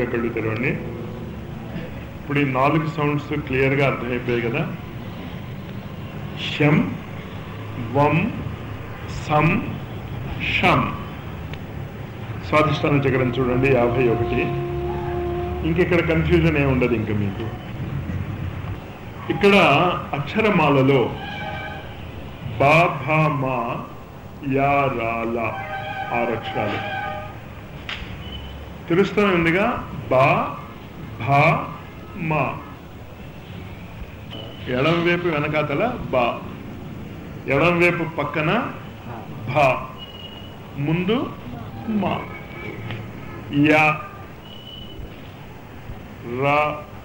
గట్టిగా కళ్ళు తెరవండి. ఇప్పుడు ఈ 4 సౌండ్స్ క్లియర్గా అర్థమైపోయాయి కదా. శం, వం, సం, షం. స్వాధిష్టాన చక్రం చూడండి 51. ఇంకెక్కడ కన్ఫ్యూజన్ ఏమి ఉండదు ఇంకా మీకు. ఇక్కడ అక్షరమాలలో బా, భా, మా, యా, రా, లా 6 అక్షరాలు తెలుస్తూనే ఉందిగా. బా, భా, మా. ఎడం వైపు వెనకాతల బా, ఎడం వైపు పక్కన భా, ముందు మా. యా, రా,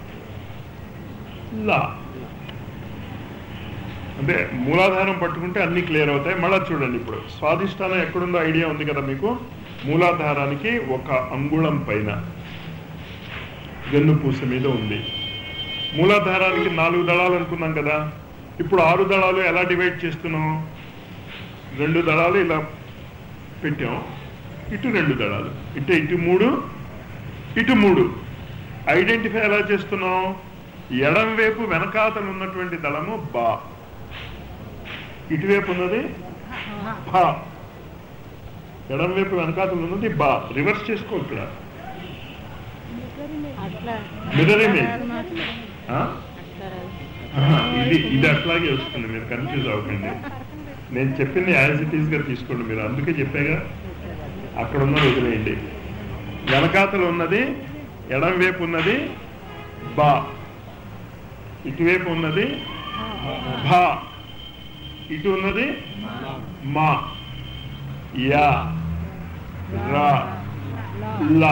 లా. అంటే మూలాధారం పట్టుకుంటే అన్ని క్లియర్ అవుతాయి. మళ్ళా చూడండి, ఇప్పుడు స్వాధిష్టానం ఎక్కడుందో ఐడియా ఉంది కదా మీకు. మూలాధారానికి 1 అంగుళం పైన వెన్నుపూస మీద ఉంది. మూలాధారానికి 4 దళాలు అనుకున్నాం కదా. ఇప్పుడు 6 దళాలు ఎలా డివైడ్ చేస్తున్నాం? 2 దళాలు ఇలా పెట్టాం, ఇటు 2 దళాలు, ఇటు 3, ఇటు 3. ఐడెంటిఫై ఎలా చేస్తున్నాం? ఎడం వైపు వెనకాతలు ఉన్నటువంటి దళము బా, ఇటువైపు ఉన్నది భా. ఎడం వైపు వెనకాతలు ఉన్నది బా. రివర్స్ చేసుకో. ఇక్కడ మిర్రర్ ఇమేజ్. ఇది అట్లాగే వస్తుంది, మీరు కన్ఫ్యూజ్ అవ్వకండి. నేను చెప్పింది యాజ్ ఇట్ ఈస్ గా తీసుకోండి మీరు. అందుకే చెప్పాగా, అక్కడ ఉన్నది వదిలేయండి. వెనకాతలు ఉన్నది ఎడం వైపు ఉన్నది బా, ఇటువైపు ఉన్నది భా, ఇటు ఉన్నది మా, యా, రా, లా.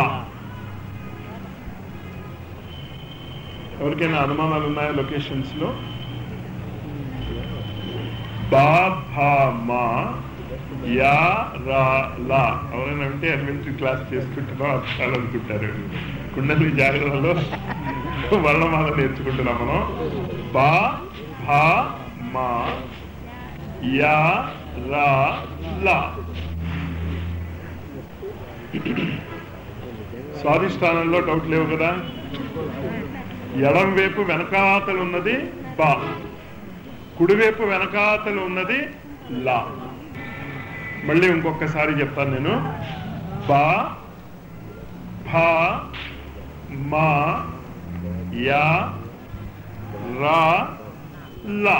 ఎవరికైనా అనుమానాలు ఉన్నాయా లొకేషన్స్ లో? బా, భా, మా, యా, రా, లా. ఎవరైనా ఉంటే ఎలిమెంటరీ క్లాస్ చేసుకుంటున్నాం అక్షరాలు అనుకుంటారు. కుండలి జాగ్రత్తలో వర్ణమాల నేర్చుకుంటున్నాం మనం. బా, భా, మా, యా, రా, లా. స్వాధిష్టానంలో డౌట్ లేవు కదా. ఎడం వైపు వెనకాతలు ఉన్నది బా, కుడివైపు వెనకాతలు ఉన్నది లా. మళ్ళీ ఇంకొకసారి చెప్తాను నేను. బా, భా, మా, యా, రా, లా.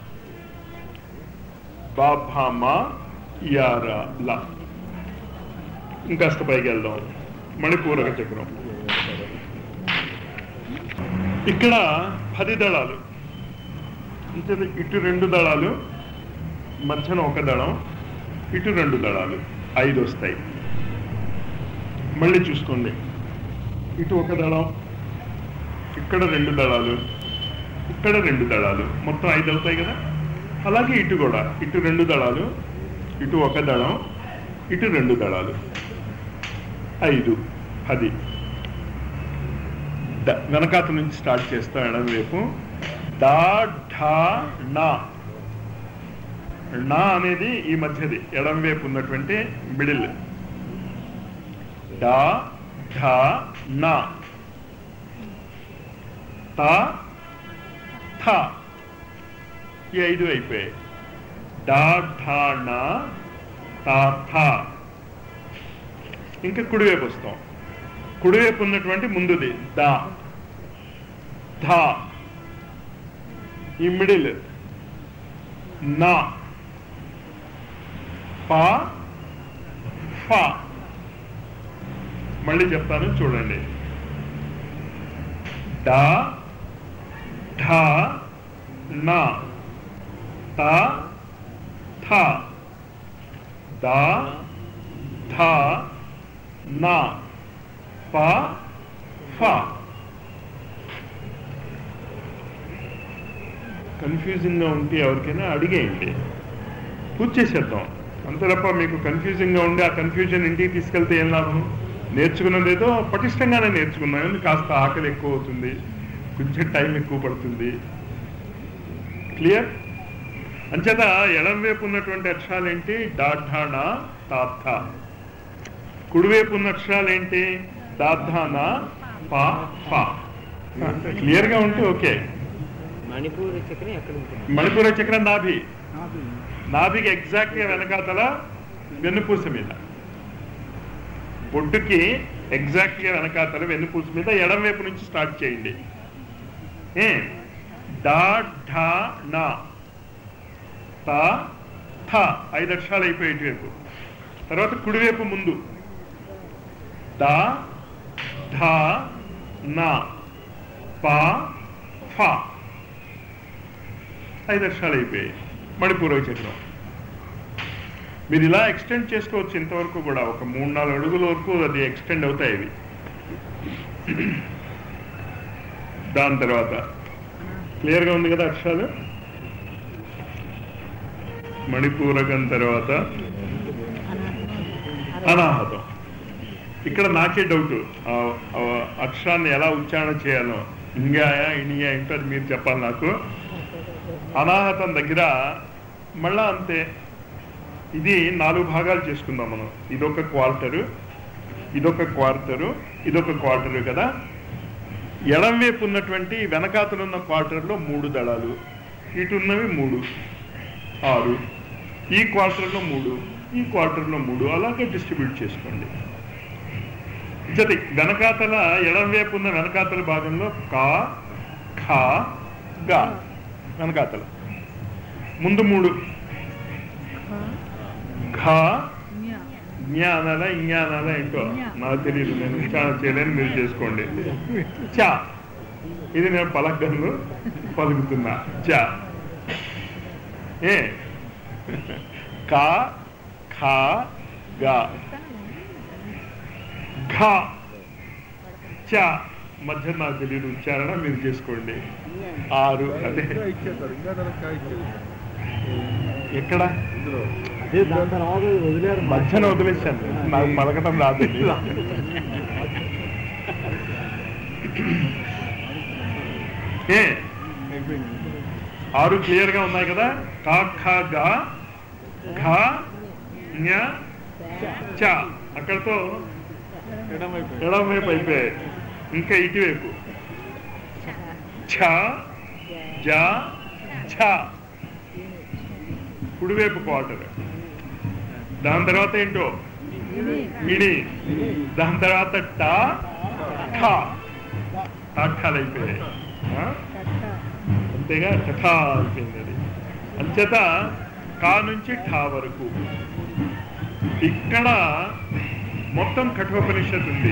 బా, భా, మా, యా, రా, లా. ఇంకాస్త పైకి వెళ్దాం. మణిపూరక చక్రం. ఇక్కడ 10 దళాలు. ఇటు 2 దళాలు, మధ్యన 1 దళం, ఇటు 2 దళాలు, 5 వస్తాయి. మళ్ళీ చూసుకోండి, ఇటు 1 దళం, ఇక్కడ 2 దళాలు, ఇక్కడ 2 దళాలు, మొత్తం 5 అవుతాయి కదా. అలాగే ఇటు కూడా, ఇటు 2 దళాలు, ఇటు 1 దళం, ఇటు 2 దళాలు, 5, 10. వెనకాత నుంచి స్టార్ట్ చేస్తాం. ఎడం వైపు డా, ఢా, నా. నా అనేది ఈ మధ్యది, ఎడం వైపు ఉన్నటువంటి మిడిల్. డా, ఢా, నా. తా, థా. ఈ 5 అయిపోయాయి. డా, ఢా, నా, తా, థా. ఇంకా కుడివైపు వస్తాం. కుడివైపు ఉన్నటువంటి ముందుది దా, ధా. ఈ మిడిల్ నా, పా, ఫా. మళ్ళీ చెప్తాను చూడండి. డా, ఢా, నా, తా, థా. దా, ధా, నా, పా, ఫా. కన్ఫ్యూజింగ్గా ఉంటే ఎవరికైనా అడిగేయండి, పూర్తి చేసేద్దాం. అంతే తప్ప మీకు కన్ఫ్యూజింగ్గా ఉండి ఆ కన్ఫ్యూజన్ ఇంటికి తీసుకెళ్తే ఏం లాభం? నేర్చుకున్నది ఏదో పటిష్టంగానే నేర్చుకున్నాం. కాస్త ఆకలి ఎక్కువ అవుతుంది, కొంచెం టైం ఎక్కువ పడుతుంది. క్లియర్? అంచేత ఎడం వైపు ఉన్నటువంటి అక్షరాలు ఏంటి? డాఢానా, తాథ. కుడివైపు ఉన్న అక్షరాలు ఏంటి? దాధానా, పా ఫా. క్లియర్గా ఉంటే ఓకే. మణిపూర్ చక్రం ఎక్కడ ఉంటుంది? మణిపూర చక్రం నాభి, నాభికి ఎగ్జాక్ట్గా వెనకాతల వెన్నుపూస మీద, బొడ్డుకి ఎగ్జాక్ట్గా వెనకాతల వెన్నుపూస మీద ఎడం వైపు నుంచి స్టార్ట్ చేయండి. డా ఢా నా తా థ 5 అక్షరాలు అయిపోయి ఇటువైపు. తర్వాత కుడివైపు ముందు దా ధా నా పా ఫా 5 అక్షరాలు అయిపోయాయి. మణిపూర్వ చక్రం మీరు ఇలా ఎక్స్టెండ్ చేసుకోవచ్చు. ఇంతవరకు కూడా ఒక 3-4 అడుగుల వరకు అది ఎక్స్టెండ్ అవుతాయి ఇవి. దాని తర్వాత క్లియర్గా ఉంది కదా అక్షరాలు. మణిపూరకం తర్వాత అనాహతం. ఇక్కడ నాకే డౌట్, అక్షరాన్ని ఎలా ఉచ్చారణ చేయాలో, ఇంగాయా ఇనియా ఏంటో అది మీరు చెప్పాలి నాకు. అనాహతం దగ్గర మళ్ళా అంతే, ఇది 4 భాగాలు చేసుకుందాం మనం. ఇదొక క్వార్టరు, ఇదొక క్వార్టరు, ఇదొక క్వార్టరు కదా. ఎడం వైపు ఉన్నటువంటి వెనకాతలున్న క్వార్టర్లో 3 దళాలు, ఇటు ఉన్నవి 3, 6, ఈ క్వార్టర్లో 3, ఈ క్వార్టర్లో 3, అలాగే డిస్ట్రిబ్యూట్ చేసుకోండి. జతి వెనకాతల ఎడం వైపు ఉన్న వెనకాతల భాగంలో కా ఖా గా వెనకాతల ముందు 3, ఘా జ్ఞానాల ఇంజ్ఞానాల ఏంటో నాకు తెలియదు, నేను ఉచ్చారణ చేయలేని, మీరు చేసుకోండి. చా ఇది నేను పలకను పలుకుతున్నా. చా ఏ కా ఖా గా ఘా చా మధ్య నాకు తెలియదు ఉచ్చారణ, మీరు చేసుకోండి. 6 అదే ఎక్కడ మధ్యన వదిలేశాను, నాకు పలకటం రాదు. 6 క్లియర్ గా ఉన్నాయి కదా. కా ఖా గా ఘా జ్ఞ చా అక్కడతో ఎడం వైపు అయిపోయాయి. ఇంకా ఇటువైపు ఛ జా ఛ కుడివైపు క్వార్టర్. దాని తర్వాత ఏంటో ఇడి, దాని తర్వాత టా ఖా ఠాఠాలు అయిపోయాయి. అంతేగా టఠా అయిపోయింది అది. అంచేత కా నుంచి ఠా వరకు ఇక్కడ మొత్తం కఠోపనిషత్తు ఉంది.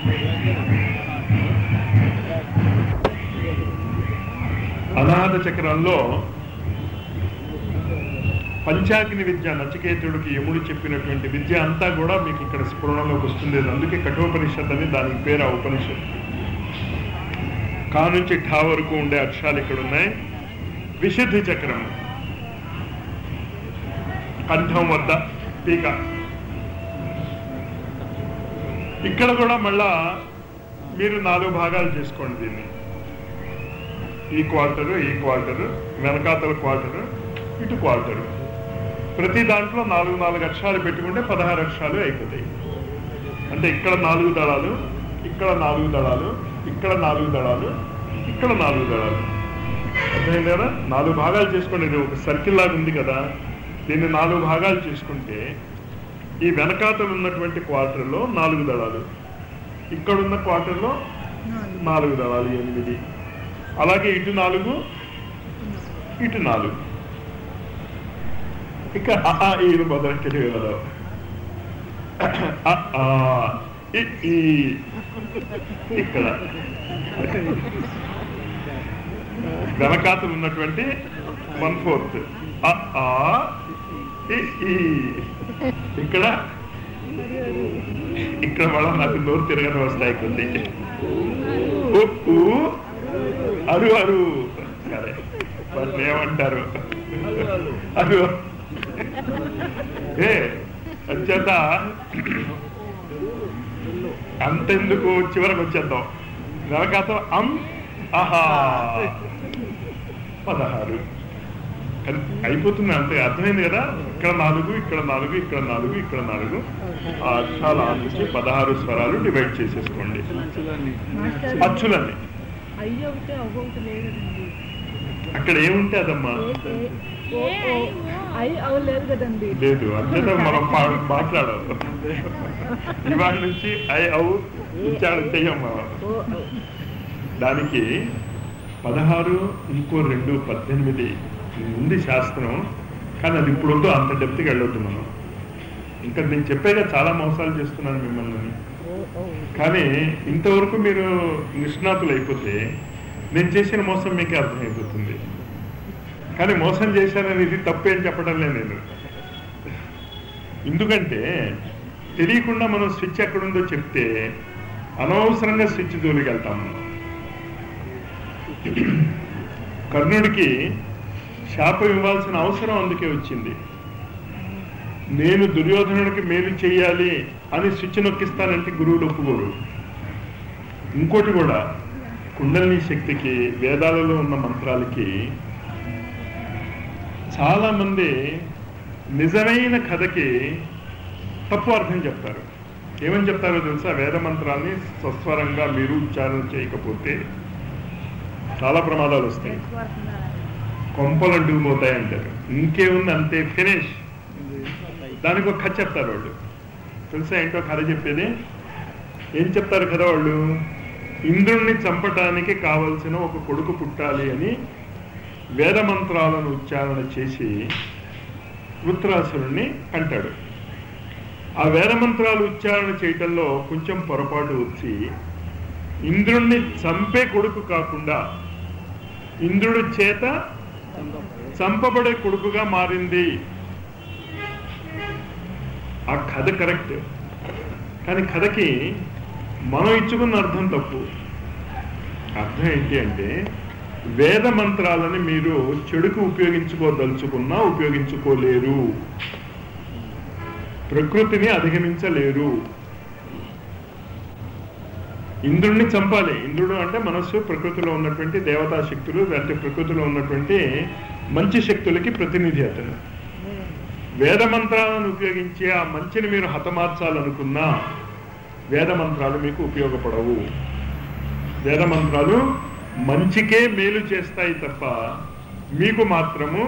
అనాహత చక్రంలో పంచాగ్ని విద్య, నచికేతుడికి యముడు చెప్పినటువంటి విద్య అంతా కూడా మీకు ఇక్కడ స్ఫురణలోకి వస్తుంది. అందుకే కఠోపనిషత్ అని దానికి పేరు. ఆ ఉపనిషత్ కా నుంచి ఠా వరకు ఉండే అక్షరాలు ఇక్కడ ఉన్నాయి. విశుద్ధి చక్రం కంఠం వద్ద టీక. ఇక్కడ కూడా మళ్ళా మీరు 4 భాగాలు చేసుకోండి దీన్ని. ఈ క్వార్టరు, ఈ క్వార్టరు, వెనకాతల క్వార్టరు, ఇటు క్వార్టరు. ప్రతి దాంట్లో 4 అక్షరాలు పెట్టుకుంటే 16 అక్షరాలు అయిపోతాయి. అంటే ఇక్కడ 4 దళాలు, ఇక్కడ 4 దళాలు, ఇక్కడ 4 దళాలు, ఇక్కడ 4 దళాలు. అర్థమైంది కదా. 4 భాగాలు చేసుకోండి. ఇది ఒక సర్కిల్ లాగా ఉంది కదా, దీన్ని 4 భాగాలు చేసుకుంటే ఈ వెనకాతలు ఉన్నటువంటి క్వార్టర్లో 4 దళాలు, ఇక్కడున్న క్వార్టర్లో 4 దళాలు, 8. అలాగే ఇటు 4, ఇటు 4. ఇక ఈలు మొదలెట్టి కదా. ఇక్కడ వెనకాతలు ఉన్నటువంటి 1/4. ఇక్కడ ఇక్కడ మళ్ళా నాకు నోరు తిరగని వస్తాయి కొద్ది. అరు అరు సరే వాటిని ఏమంటారు అరు. అంచేత అంతెందుకు చివరకు వచ్చేద్దాం. వెనకాతం ఆహా 16. అయిపోతుంది అంతే. అర్థమైంది కదా? ఇక్కడ 4, ఇక్కడ 4, ఇక్కడ 4, ఇక్కడ 4. ఆ అక్షరాల నుంచి 16 స్వరాలు డివైడ్ చేసేసుకోండి. అచ్చులన్నీ అక్కడ ఏముంటే అదమ్మా లేదు. అంతేత మనం మాట్లాడవు. ఇవాళ నుంచి ఐ ఔ ఉచ్చారణ చెయ్యం మనం. దానికి 16 ఇంకో 2 18 ఉంది శాస్త్రం. కానీ అది ఇప్పుడు వద్దు, అంత డెప్త్కి వెళ్ళొద్దు మనం. ఇంకా నేను చెప్పేగా చాలా మోసాలు చేస్తున్నాను మిమ్మల్ని. కానీ ఇంతవరకు మీరు నిష్ణాతులు అయిపోతే నేను చేసిన మోసం మీకే అర్థమైపోతుంది. కానీ మోసం చేశానని ఇది తప్పేం చెప్పడం లేదు నేను. ఎందుకంటే తెలియకుండా మనం స్విచ్ ఎక్కడుందో చెప్తే అనవసరంగా స్విచ్ జోలికి వెళ్తాము. కర్ణుడికి శాపం ఇవ్వాల్సిన అవసరం అందుకే వచ్చింది. నేను దుర్యోధనుడికి మేలు చేయాలి అని స్విచ్ నొక్కిస్తానంటే గురువులు ఒప్పుకోరు. ఇంకోటి కూడా, కుండలిని శక్తికి వేదాలలో ఉన్న మంత్రాలకి చాలామంది నిజమైన కథకి తప్పు అర్థం చెప్తారు. ఏమని చెప్తారో తెలుసా? వేద మంత్రాన్ని సస్వరంగా మీరు ఉచ్చారణ చేయకపోతే చాలా ప్రమాదాలు వస్తాయి, కొంపలు అంటుకుపోతాయి అంటారు. ఇంకేముంది, అంతే, ఫినిష్. దానికి ఒక కథ చెప్తారు వాళ్ళు. తెలుసా ఏంటో కథ చెప్పేది? ఏం చెప్తారు కదా వాళ్ళు? ఇంద్రుణ్ణి చంపటానికి కావలసిన ఒక కొడుకు పుట్టాలి అని వేద మంత్రాలను ఉచ్చారణ చేసి వృత్రాసురుణ్ణి అంటాడు. ఆ వేద మంత్రాలు ఉచ్చారణ చేయటంలో కొంచెం పొరపాటు వచ్చి ఇంద్రుణ్ణి చంపే కొడుకు కాకుండా ఇంద్రుడి చేత చంపబడే కొడుకుగా మారింది. ఆ కథ కరెక్ట్, కానీ కథకి మనం ఇచ్చుకున్న అర్థం తప్పు. అర్థం ఏంటి అంటే, వేద మంత్రాలని మీరు చెడుకు ఉపయోగించుకోదలుచుకున్నా ఉపయోగించుకోలేరు, ప్రకృతిని అధిగమించలేరు. ఇంద్రుడిని చంపాలి. ఇంద్రుడు అంటే మనస్సు, ప్రకృతిలో ఉన్నటువంటి దేవతా శక్తులు, అంటే ప్రకృతిలో ఉన్నటువంటి మంచి శక్తులకి ప్రతినిధి అతను. వేద మంత్రాలను ఉపయోగించి ఆ మంచిని మీరు హతమార్చాలనుకున్నా వేద మంత్రాలు మీకు ఉపయోగపడవు. వేద మంత్రాలు మంచికే మేలు చేస్తాయి తప్ప మీకు మాత్రము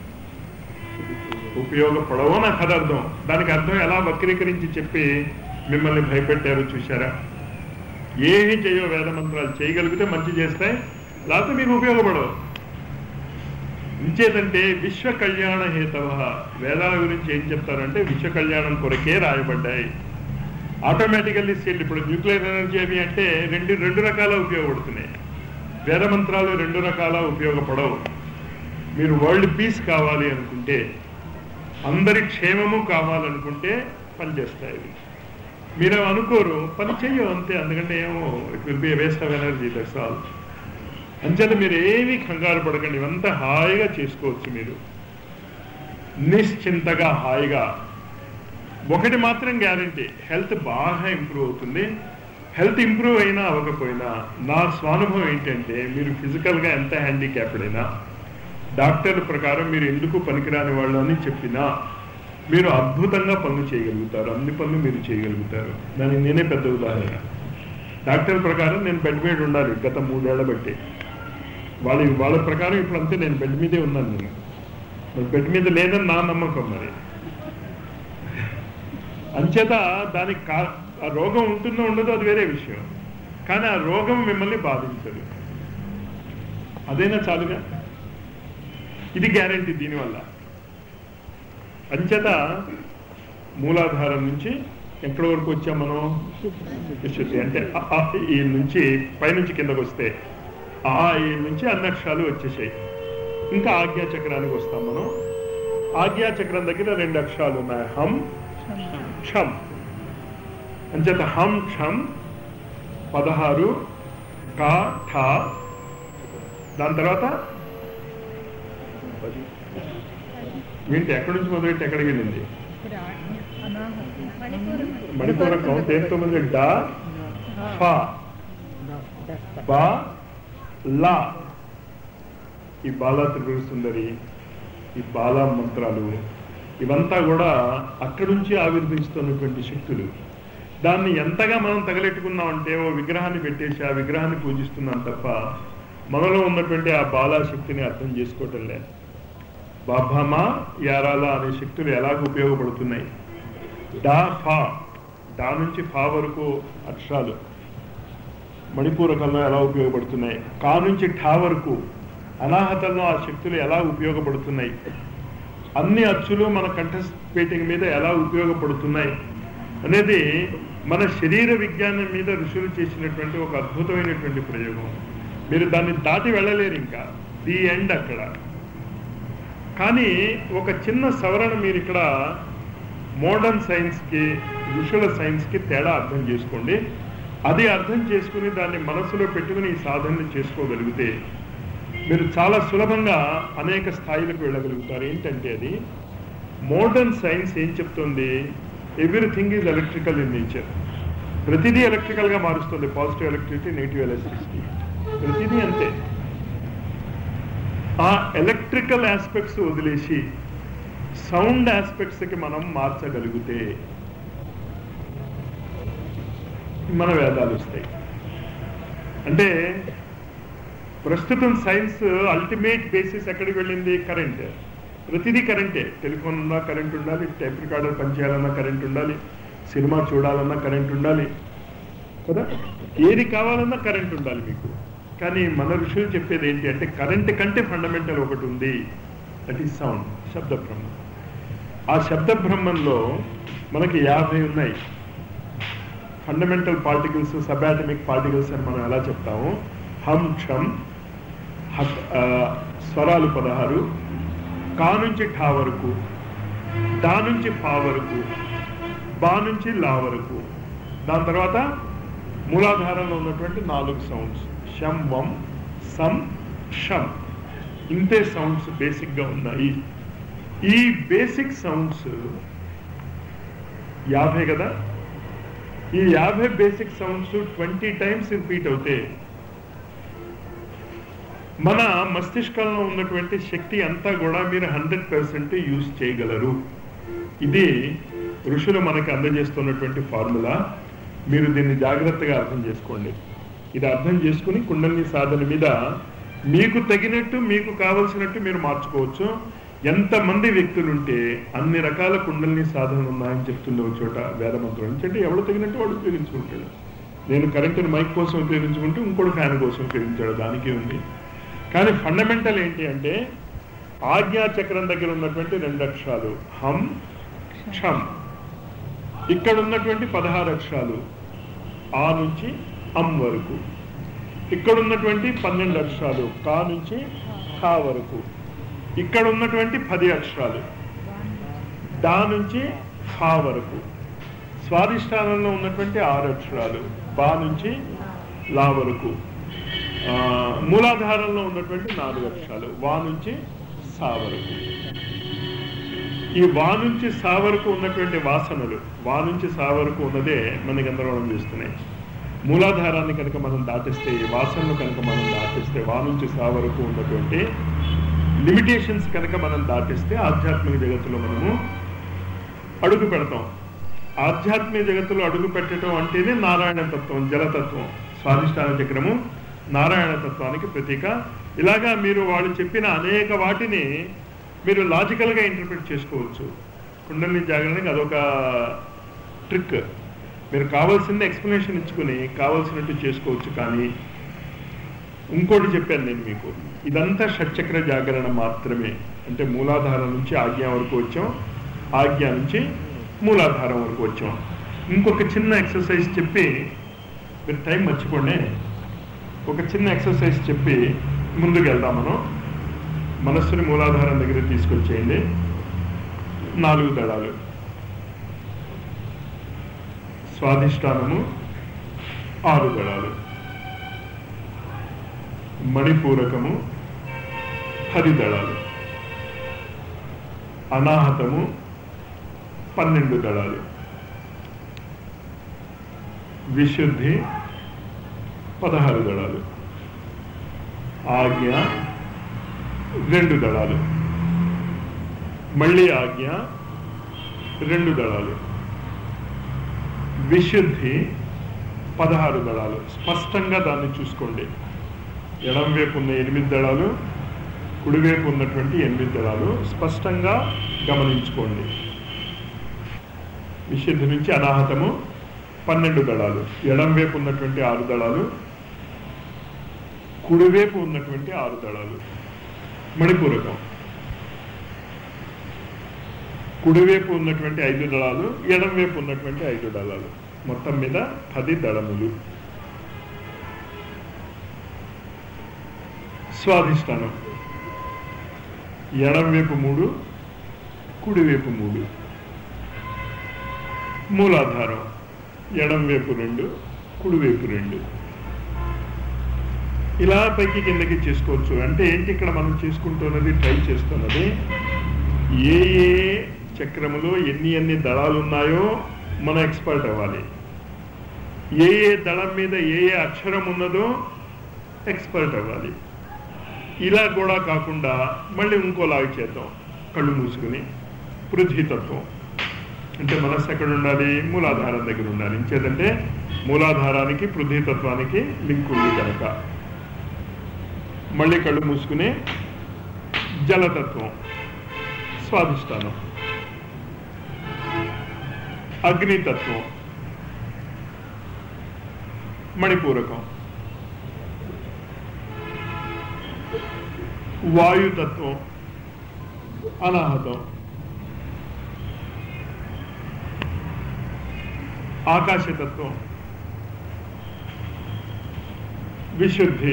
ఉపయోగపడవు. నాకు అది అర్థం. దానికి అర్థం ఎలా వక్రీకరించి చెప్పి మిమ్మల్ని భయపెట్టారు చూశారా? ఏమి చేయో వేద మంత్రాలు చేయగలిగితే మంచి చేస్తాయి, లేకపోతే మీకు ఉపయోగపడవు. ఇంచేతంటే విశ్వ కళ్యాణ హేతవ. వేదాల గురించి ఏం చెప్తారంటే విశ్వ కళ్యాణం కొరకే రాయబడ్డాయి. ఆటోమేటికల్లీ సెల్, ఇప్పుడు న్యూక్లియర్ ఎనర్జీ అవి అంటే రెండు రకాల ఉపయోగపడుతున్నాయి. వేద మంత్రాలు 2 రకాల ఉపయోగపడవు. మీరు వరల్డ్ పీస్ కావాలి అనుకుంటే, అందరి క్షేమము కావాలనుకుంటే పనిచేస్తాయి. మీరు అనుకోరు, పని చెయ్యవు అంతే. అందుకంటే ఏమో it will be waste of energy, that's all. అంచేత మీరు ఏమీ కంగారు పడకండి, ఇవంతా హాయిగా చేసుకోవచ్చు. మీరు నిశ్చింతగా హాయిగా. ఒకటి మాత్రం గ్యారంటీ, హెల్త్ బాగా ఇంప్రూవ్ అవుతుంది. హెల్త్ ఇంప్రూవ్ అయినా అవ్వకపోయినా నా స్వానుభవం ఏంటంటే, మీరు ఫిజికల్గా ఎంత హ్యాండిక్యాప్డ్ అయినా డాక్టర్ల ప్రకారం మీరు ఎందుకు పనికిరాని వాళ్ళు అని చెప్పినా మీరు అద్భుతంగా పనులు చేయగలుగుతారు. అన్ని పనులు మీరు చేయగలుగుతారు. దానికి నేనే పెద్ద ఉదాహరణ. డాక్టర్ ప్రకారం నేను బెడ్ మీద ఉండాలి గత 3 ఏళ్ల బట్టి. వాళ్ళ ప్రకారం ఇప్పుడు అంతే, నేను బెడ్ మీదే ఉన్నాను. నేను బెడ్ మీద లేదని నా నమ్మకం. మరి అంచేత దానికి ఆ రోగం ఉంటుందో ఉండదో అది వేరే విషయం, కానీ ఆ రోగం మిమ్మల్ని బాధించదు. అదైనా చాలుగా. ఇది గ్యారంటీ దీనివల్ల. అంచేత మూలాధారం నుంచి ఎక్కడి వరకు వచ్చాం మనం? విశుద్ధి. అంటే ఈ నుంచి పైనుంచి కిందకు వస్తే ఆ ఈ నుంచి అన్ని అక్షరాలు వచ్చేసాయి. ఇంకా ఆజ్ఞాచక్రానికి వస్తాం మనం. ఆజ్ఞాచక్రం దగ్గర 2 అక్షరాలు ఉన్నాయి, హం క్షం. అంచేత హం క్షం 16 కా ఠా. దాని తర్వాత ఏంటి, ఎక్కడి నుంచి మొదలెట్టి ఎక్కడికి వెళ్ళింది? మణిపూరకం దేంతో మొదలు? డా ఫా బా లా. ఈ బాలా త్రిపుర సుందరి, ఈ బాలా మంత్రాలు ఇవంతా కూడా అక్కడి నుంచి ఆవిర్భవిస్తున్నటువంటి శక్తులు. దాన్ని ఎంతగా మనం తగలెట్టుకున్నామంటే ఓ విగ్రహాన్ని పెట్టేసి ఆ విగ్రహాన్ని పూజిస్తున్నాం తప్ప మనలో ఉన్నటువంటి ఆ బాలా శక్తిని అర్థం చేసుకోవటం లేదు. బాబామా యారాలా అనే శక్తులు ఎలాగ ఉపయోగపడుతున్నాయి. డా ఫా, డా నుంచి ఫా వరకు అక్షరాలు మణిపూరకంలో ఎలా ఉపయోగపడుతున్నాయి, కా నుంచి ఠా వరకు అనాహతంలో ఆ శక్తులు ఎలా ఉపయోగపడుతున్నాయి, అన్ని అచ్చులు మన కంఠస్ఫేటింగ్ మీద ఎలా ఉపయోగపడుతున్నాయి అనేది మన శరీర విజ్ఞానం మీద ఋషులు చేసినటువంటి ఒక అద్భుతమైనటువంటి ప్రయోగం. మీరు దాన్ని దాటి వెళ్ళలేరు, ఇంకా ది ఎండ్ అక్కడ. కానీ ఒక చిన్న సవరణ మీరు ఇక్కడ మోడర్న్ సైన్స్కి ఋషుల సైన్స్కి తేడా అర్థం చేసుకోండి. అది అర్థం చేసుకుని దాన్ని మనసులో పెట్టుకుని ఈ సాధనని చేసుకోగలిగితే మీరు చాలా సులభంగా అనేక స్థాయిలకు వెళ్ళగలుగుతారు. ఏంటంటే అది మోడర్న్ సైన్స్ ఏం చెప్తుంది, everything is electrical in nature. ప్రతిదీ ఎలక్ట్రికల్గా మారుస్తుంది, పాజిటివ్ ఎలక్ట్రిసిటీ, నెగిటివ్ ఎలక్ట్రిసిటీ, ప్రతిదీ అంతే. ఆ ఎలక్ట్రికల్ ఆస్పెక్ట్స్ వదిలేసి సౌండ్ ఆస్పెక్ట్స్కి మనం మార్చగలిగితే మన వేదాలు వస్తాయి. అంటే ప్రస్తుతం సైన్స్ అల్టిమేట్ బేసిస్ ఎక్కడికి వెళ్ళింది, కరెంట్. ప్రతిదీ కరెంటే. టెలిఫోన్ ఉన్నా కరెంట్ ఉండాలి, టైప్ రికార్డర్ పనిచేయాలన్నా కరెంట్ ఉండాలి, సినిమా చూడాలన్నా కరెంట్ ఉండాలి కదా, ఏది కావాలన్నా కరెంట్ ఉండాలి మీకు. కానీ మన ఋషులు చెప్పేది ఏంటి అంటే కరెంట్ కంటే ఫండమెంటల్ ఒకటి ఉంది, దట్ ఈస్ సౌండ్, శబ్ద బ్రహ్మం. ఆ శబ్ద బ్రహ్మంలో మనకి 50 ఉన్నాయి ఫండమెంటల్ పార్టికల్స్, సబాటమిక్ పార్టికల్స్ అని మనం ఎలా చెప్తాము. హం క్షం స్వరాలు 16, కా నుంచి ఠా వరకు, డా నుంచి ఫా వరకు, బా నుంచి లా వరకు, దాని తర్వాత మూలాధారంలో ఉన్నటువంటి 4 సౌండ్స్ శం వం సం షం. ఇంతే సౌండ్స్ బేసిక్గా ఉన్నాయి. ఈ బేసిక్ సౌండ్స్ 50 కదా. ఈ 50 బేసిక్ సౌండ్స్ 20 టైమ్స్ రిపీట్ అవుతే మన మస్తిష్కంలో ఉన్నటువంటి శక్తి అంతా కూడా మీరు 100% యూజ్ చేయగలరు. ఇది ఋషులు మనకి అందజేస్తున్నటువంటి ఫార్ములా. మీరు దీన్ని జాగ్రత్తగా అర్థం చేసుకోండి. ఇది అర్థం చేసుకుని కుండలిని సాధన మీద మీకు తగినట్టు, మీకు కావలసినట్టు మీరు మార్చుకోవచ్చు. ఎంతమంది వ్యక్తులుంటే అన్ని రకాల కుండలిని సాధనలు ఉన్నాయని చెప్తుండే ఒక చోట వేదమంత్రం. ఎందుకంటే ఎవరు తగినట్టు వాడు ఉపయోగించుకుంటాడు. నేను కరెంటుని మైక్ కోసం ఉపయోగించుకుంటూ ఇంకోటి ఫ్యాన్ కోసం ఉపయోగించాడు, దానికి ఉంది. కానీ ఫండమెంటల్ ఏంటి అంటే ఆజ్ఞాచక్రం దగ్గర ఉన్నటువంటి 2 అక్షరాలు హం క్షం, ఇక్కడ ఉన్నటువంటి 16 అక్షరాలు ఆ నుంచి అం వరకు, ఇక్కడ ఉన్నటువంటి 12 అక్షరాలు కా నుంచి ఖా వరకు, ఇక్కడ ఉన్నటువంటి 10 అక్షరాలు డా నుంచి ఫా వరకు, స్వాధిష్టానంలో ఉన్నటువంటి 6 అక్షరాలు బా నుంచి లా వరకు, మూలాధారంలో ఉన్నటువంటి 4 అక్షరాలు వా నుంచి సా వరకు. ఈ వా నుంచి సా వరకు ఉన్నటువంటి వాసనలు, వా నుంచి సా వరకు ఉన్నదే మన గందరగోళం చేస్తున్నాయి. మూలాధారాన్ని కనుక మనం దాటిస్తే, ఈ వాసనలు కనుక మనం దాటిస్తే, వా నుంచి సా వరకు ఉన్నటువంటి లిమిటేషన్స్ కనుక మనం దాటిస్తే ఆధ్యాత్మిక జగత్తులో మనము అడుగు పెడతాం. ఆధ్యాత్మిక జగత్తులో అడుగు పెట్టడం అంటేనే నారాయణ తత్వం, జలతత్వం. స్వాధిష్టాన చక్రము నారాయణ తత్వానికి ప్రతీక. ఇలాగా మీరు వాళ్ళు చెప్పిన అనేక వాటిని మీరు లాజికల్గా ఇంటర్ప్రిట్ చేసుకోవచ్చు. కుండలిని జాగరణకి అదొక ట్రిక్. మీరు కావాల్సింది ఎక్స్ప్లెనేషన్ ఇచ్చుకుని కావాల్సినట్టు చేసుకోవచ్చు. కానీ ఇంకోటి చెప్పాను నేను మీకు, ఇదంతా షట్చక్ర జాగరణ మాత్రమే. అంటే మూలాధారం నుంచి ఆజ్ఞ వరకు వచ్చాం, ఆజ్ఞ నుంచి మూలాధారం వరకు వచ్చాం. ఇంకొక చిన్న ఎక్సర్సైజ్ చెప్పి, మీరు టైం మర్చిపోండి, ఒక చిన్న ఎక్సర్సైజ్ చెప్పి ముందుకు వెళ్దాం. మనం మనస్సుని మూలాధారం దగ్గర తీసుకొచ్చేయండి. 4 దళాలు, స్వాధిష్టానము 6 దళాలు, మణిపూరకము 10 దళాలు, అనాహతము 12 దళాలు, విశుద్ధి 16 దళాలు, ఆజ్ఞ 2 దళాలు, మళ్ళీ ఆజ్ఞ 2 దళాలు, విశుద్ధి 16 దళాలు. స్పష్టంగా దాన్ని చూసుకోండి. ఎడం వైపు ఉన్న 8 దళాలు, కుడివైపు ఉన్నటువంటి 8 దళాలు స్పష్టంగా గమనించుకోండి. విశుద్ధి నుంచి అనాహతము 12 దళాలు, ఎడం వైపు ఉన్నటువంటి 6 దళాలు, కుడివైపు ఉన్నటువంటి 6 దళాలు. మణిపూరకం కుడివైపు ఉన్నటువంటి 5 దళాలు, ఎడం వైపు ఉన్నటువంటి 5 దళాలు, మొత్తం మీద 10 దళములు. స్వాధిష్టానం ఎడం వైపు 3, కుడివైపు 3. మూలాధారం ఎడం వైపు 2, కుడివైపు 2. ఇలా పైకి కిందకి చేసుకోవచ్చు. అంటే ఏంటి ఇక్కడ మనం చేసుకుంటున్నది, ట్రై చేస్తున్నది ఏ ఏ చక్రములో ఎన్ని దళాలు ఉన్నాయో మనం ఎక్స్పర్ట్ అవ్వాలి. ఏ ఏ దళం మీద ఏ ఏ అక్షరం ఉన్నదో ఎక్స్పర్ట్ అవ్వాలి. ఇలా కూడా కాకుండా మళ్ళీ ఇంకోలాగా చేద్దాం. కళ్ళు మూసుకుని పృథ్వీతత్వం అంటే మనస్సు ఎక్కడ ఉండాలి, మూలాధారం దగ్గర ఉండాలి. ఇంకేదంటే మూలాధారానికి పృథ్వీతత్వానికి లింక్ ఉంది కనుక. మళ్ళీ కళ్ళు మూసుకుని జలతత్వం స్వాధిష్టానం, అగ్నితత్వం మణిపూరకం, వాయుతత్వం అనాహతం, ఆకాశతత్వం విశుద్ధి,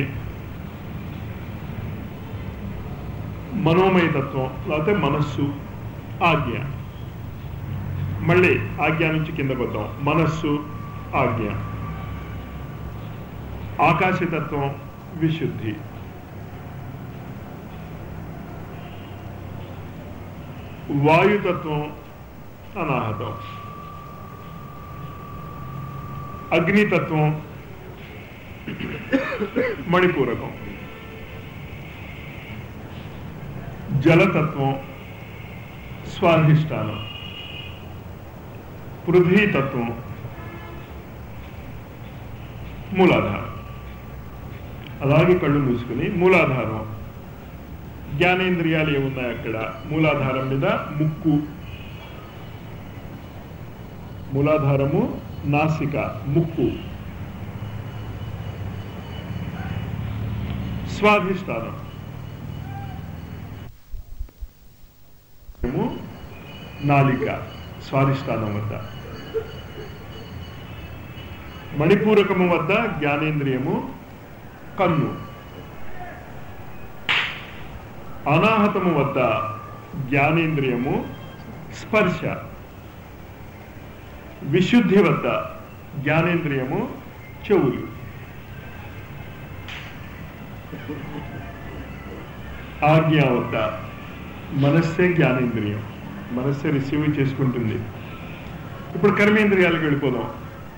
మనోమయతత్వం లేకపోతే మనస్సు ఆజ్ఞ. మళ్ళీ ఆజ్ఞ నుంచి కింద పోతాం. మనస్సు ఆజ్ఞ, ఆకాశతత్వం విశుద్ధి, వాయుతత్వం అనాహతం, అగ్నితత్వం మణిపూరకం, జలతత్వం స్వాధిష్టానం, పృథ్వీతత్వం మూలాధారం. అలాగే కళ్ళు మూసుకుని మూలాధారం, జ్ఞానేంద్రియాలు ఏమున్నాయి అక్కడ? మూలాధారం మీద ముక్కు, మూలాధారము నాసిక, ముక్కు. స్వాధిష్టానం నాలిక స్వాధిష్టానం వద్ద, మణిపూరకము వద్ద జ్ఞానేంద్రియము కన్ను, అనాహతము వద్ద జ్ఞానేంద్రియము స్పర్శ, విశుద్ధి వద్ద జ్ఞానేంద్రియము చెవులు, ఆజ్ఞ వద్ద మనస్సే జ్ఞానేంద్రియం, మనస్సే రిసీవ్ చేసుకుంటుంది. ఇప్పుడు కర్మేంద్రియాలకు వెళ్ళిపోదాం.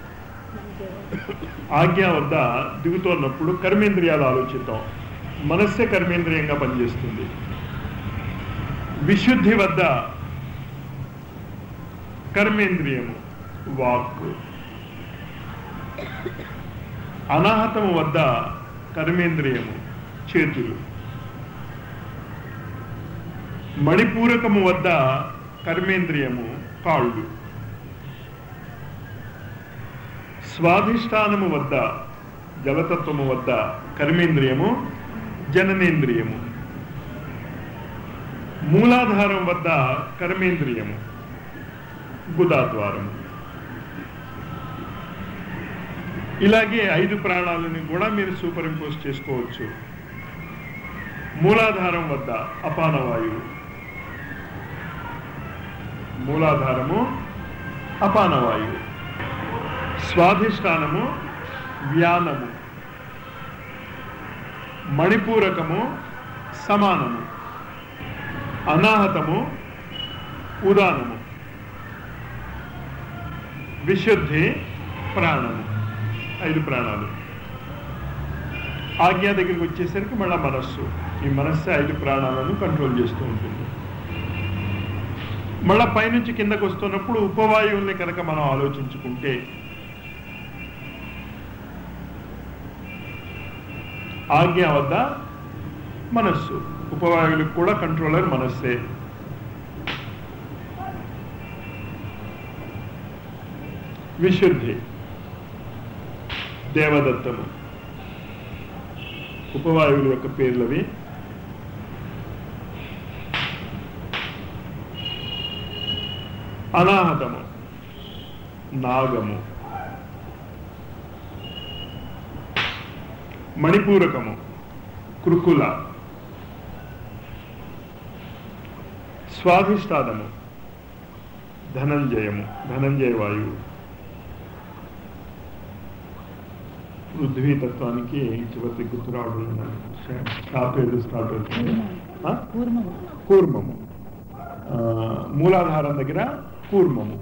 ఆజ్ఞ వద్ద దిగుతున్నప్పుడు కర్మేంద్రియాలు ఆలోచిద్దాం. మనస్సే కర్మేంద్రియంగా పనిచేస్తుంది. విశుద్ధి వద్ద కర్మేంద్రియము వాక్కు, అనాహతము వద్ద కర్మేంద్రియము చేతులు, మణిపూరకము వద్ద కర్మేంద్రియము కాళ్ళు, స్వాధిష్టానము వద్ద జలతత్వము వద్ద కర్మేంద్రియము జననేంద్రియము, మూలాధారం వద్ద కర్మేంద్రియము గుదాద్వారము. ఇలాగే 5 ప్రాణాలను కూడా మీరు సూపర్ ఇంపోజ్ చేసుకోవచ్చు. మూలాధారం వద్ద అపానవాయువు, మూలాధారము అపానవాయువు, స్వాధిష్టానము వ్యానము, మణిపూరకము సమానము, అనాహతము ఉదానము, విశుద్ధి ప్రాణము. 5 ప్రాణాలు. ఆజ్ఞ దగ్గరికి వచ్చేసరికి మళ్ళీ మనస్సు. ఈ మనస్సు 5 ప్రాణాలను కంట్రోల్ చేస్తూ ఉంటుంది. మళ్ళా పైనుంచి కిందకు వస్తున్నప్పుడు ఉపవాయువుల్ని కనుక మనం ఆలోచించుకుంటే ఆజ్ఞ వద్ద మనస్సు, ఉపవాయువులకు కూడా కంట్రోలర్ మనస్సే. విశుద్ధి దేవదత్తము, ఉపవాయువుల యొక్క పేర్లవి. అనాహతము నాగము, మణిపూరకము కృకుల, స్వాధిష్టానము ధనంజయము ధనంజయ వాయువు. పృథ్వీతత్వానికి చివరి గుర్తురాడు స్టార్ట్ అవుతుంది కూర్మము, మూలాధారం దగ్గర కూర్మము.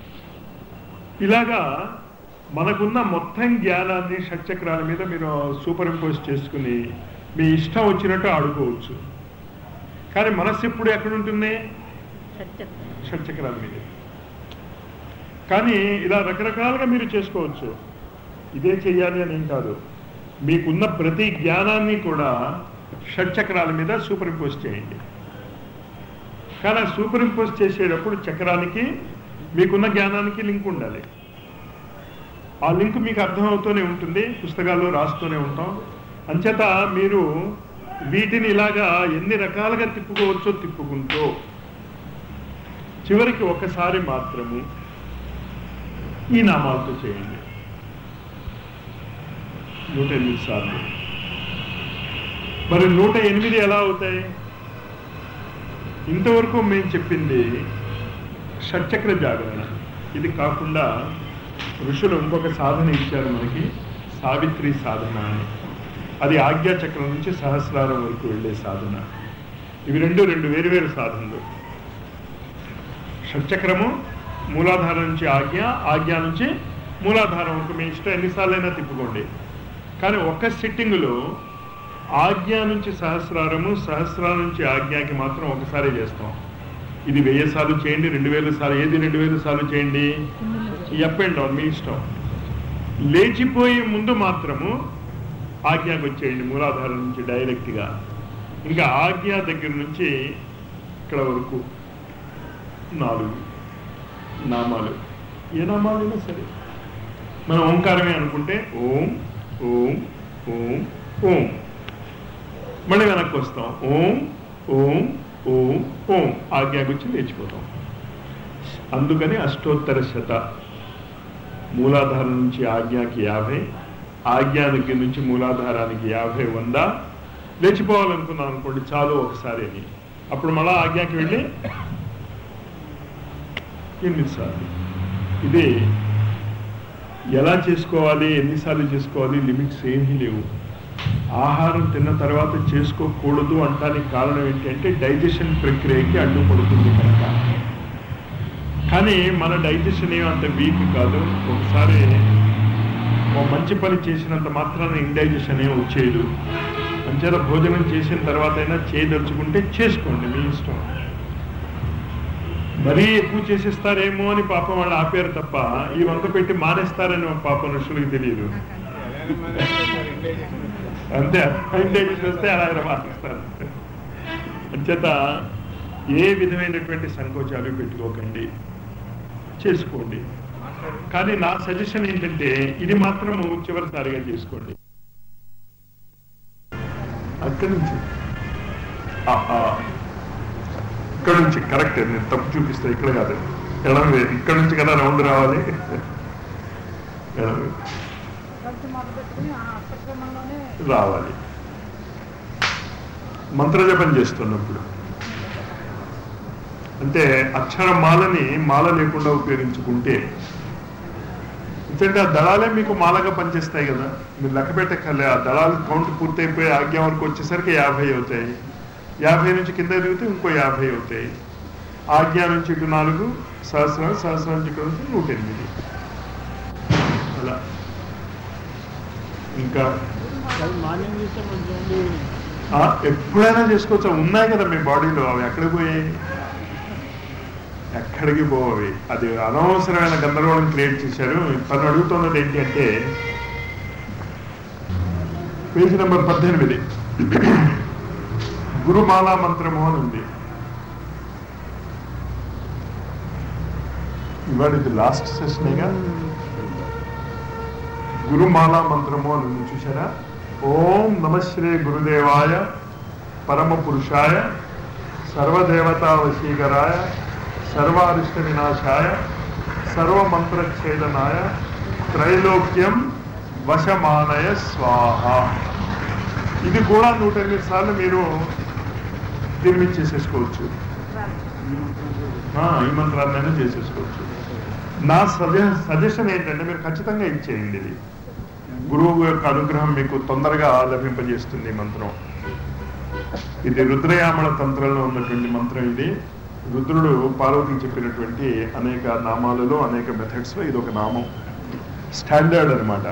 ఇలాగా మనకున్న మొత్తం జ్ఞానాన్ని షట్చక్రాల మీద మీరు సూపర్ ఇంపోజ్ చేసుకుని మీ ఇష్టం వచ్చినట్టు ఆడుకోవచ్చు. కానీ మనస్సు ఎప్పుడు ఎక్కడ ఉంటుంది? షట్చక్రాల మీద. కానీ ఇలా రకరకాలుగా మీరు చేసుకోవచ్చు, ఇదే చెయ్యాలి అని ఏం కాదు. మీకున్న ప్రతి జ్ఞానాన్ని కూడా షట్చక్రాల మీద సూపర్ ఇంపోజ్ చేయండి. కానీ ఆ సూపర్ ఇంపోజ్ చేసేటప్పుడు చక్రానికి మీకున్న జ్ఞానానికి లింక్ ఉండాలి. ఆ లింక్ మీకు అర్థమవుతూనే ఉంటుంది, పుస్తకాల్లో రాస్తూనే ఉంటాం. అంచేత మీరు వీటిని ఇలాగా ఎన్ని రకాలుగా తిప్పుకోవచ్చో తిప్పుకుంటూ చివరికి ఒకసారి మాత్రము ఈ నామాలతో చేయండి 108 సార్లు. మరి 108 ఎలా అవుతాయి? ఇంతవరకు మేము చెప్పింది షట్చక్ర జాగరణ. ఇది కాకుండా ఋషులు ఇంకొక సాధన ఇచ్చారు మనకి, సావిత్రి సాధన అని. అది ఆజ్ఞాచక్రం నుంచి సహస్రారం వరకు వెళ్ళే సాధన. ఇవి రెండు వేరు సాధనలు. షట్చక్రము మూలాధారం నుంచి ఆజ్ఞ నుంచి మూలాధారం వరకు మీ ఇష్టం ఎన్నిసార్లైనా తిప్పుకోండి. కానీ ఒక్క సిట్టింగ్లో ఆజ్ఞ నుంచి సహస్రారము, సహస్రారం నుంచి ఆజ్ఞకి మాత్రం ఒకసారి చేస్తాం. ఇది 1000 సార్లు చేయండి, 2000 సార్లు, ఏది 2000 సార్లు చేయండి, అప్ అండ్ డౌన్ మీ ఇష్టం. లేచిపోయే ముందు మాత్రము ఆజ్ఞకు వచ్చేయండి మూలాధారం నుంచి డైరెక్ట్గా. ఇంకా ఆజ్ఞ దగ్గర నుంచి ఇక్కడ వరకు 4 నామాలు, ఏ నామాలైనా సరే. మనం ఓంకారమే అనుకుంటే ఓం ఓం ఓం ఓం, మళ్ళీ వెనక్కి వస్తాం ఓం ఓం ఓం ఓం, ఆజ్ఞకు వచ్చి లేచిపోతాం. అందుకని అష్టోత్తర శత. మూలాధారం నుంచి ఆజ్ఞకి 50, ఆజ్ఞ దగ్గర నుంచి మూలాధారానికి 50, 100. లేచిపోవాలనుకున్నాం అనుకోండి చాలు ఒకసారి అని, అప్పుడు మళ్ళా ఆజ్ఞకి వెళ్ళి 8 సార్లు. ఇది ఎలా చేసుకోవాలి, ఎన్నిసార్లు చేసుకోవాలి, లిమిట్స్ ఏమీ లేవు. ఆహారం తిన్న తర్వాత చేసుకోకూడదు అంటానికి కారణం ఏంటంటే డైజెషన్ ప్రక్రియకి అడ్డుపడుతుంది కనుక. కానీ మన డైజెషన్ ఏమో అంత వీక్ కాదు. ఒకసారి ఒక మంచి పని చేసినంత మాత్రాన ఇండైజెషన్ ఏం వచ్చేది. అంచేత భోజనం చేసిన తర్వాత అయినా చేయదలుచుకుంటే చేసుకోండి, మీ ఇష్టం. మరీ ఎక్కువ చేసేస్తారేమో అని పాపం వాళ్ళు ఆపారు తప్ప ఈ వంక పెట్టి మానేస్తారని పాపం ఋషులకు తెలియదు. అంతే, ఇండైజెషన్ వస్తే అలా మానేస్తారు. అంచేత ఏ విధమైనటువంటి సంకోచాలు పెట్టుకోకండి, చేసుకోండి. కానీ నా సజెషన్ ఏంటంటే ఇది మాత్రము చివరిసారిగా చేసుకోండి. అక్కడి నుంచి ఇక్కడ నుంచి కరెక్ట్, నేను తప్పు చూపిస్తా, ఇక్కడ కాదు, ఎడం ఇక్కడ నుంచి కదా రౌండ్ రావాలి. రావాలి మంత్రజపం చేస్తున్నప్పుడు. అంటే అక్షరమాలని మాల లేకుండా ఉపయోగించుకుంటే, ఎందుకంటే ఆ దళాలే మీకు మాలగా పనిచేస్తాయి కదా, మీరు లెక్క పెట్టక్కర్లే. ఆ దళాలు కౌంట్ పూర్తయిపోయి ఆజ్ఞ వరకు వచ్చేసరికి 50 అవుతాయి. 50 నుంచి కింద దిగితే ఇంకో 50 అవుతాయి. ఆజ్ఞ నుంచి ఇటు 4, సహస్రం, సహస్రం నుంచి ఇక్కడ నుంచి 108. అలా ఇంకా ఎప్పుడైనా చేసుకోవచ్చు. ఉన్నాయి కదా మీ బాడీలో, అవి ఎక్కడ పోయాయి? ఎక్కడికి పోవి. అది అనవసరమైన గందరగోళం క్రియేట్ చేశారు. తను అడుగుతున్నది ఏంటి అంటే పేజీ నెంబర్ 18 గురుమాలా మంత్రము అని ఉంది. ఇవాళ ఇది లాస్ట్ సెషనేగా. గురుమాలా మంత్రము అని ఉంది, చూసారా? ఓం నమ శ్రీ గురుదేవాయ పరమ పురుషాయ సర్వదేవతా వశీకరాయ సర్వారిష్ట వినాశాయ సర్వమంత్రఛేదనాయ త్రైలోక్యం వశమానయ స్వాహ. ఇది కూడా 108 సార్లు మీరు దీన్ని చేసేసుకోవచ్చు. ఈ మంత్రాన్నైనా చేసేసుకోవచ్చు. నా సజెషన్ ఏంటంటే మీరు ఖచ్చితంగా ఇచ్చేయండి. ఇది గురువు యొక్క అనుగ్రహం మీకు తొందరగా లభింపజేస్తుంది ఈ మంత్రం. ఇది రుద్రయామల తంత్రంలో ఉన్నటువంటి మంత్రం. ఇది రుద్రుడు పార్వతికి చెప్పినటువంటి అనేక నామాలలో అనేక మెథడ్స్లో ఇది ఒక నామం, స్టాండర్డ్ అనమాట.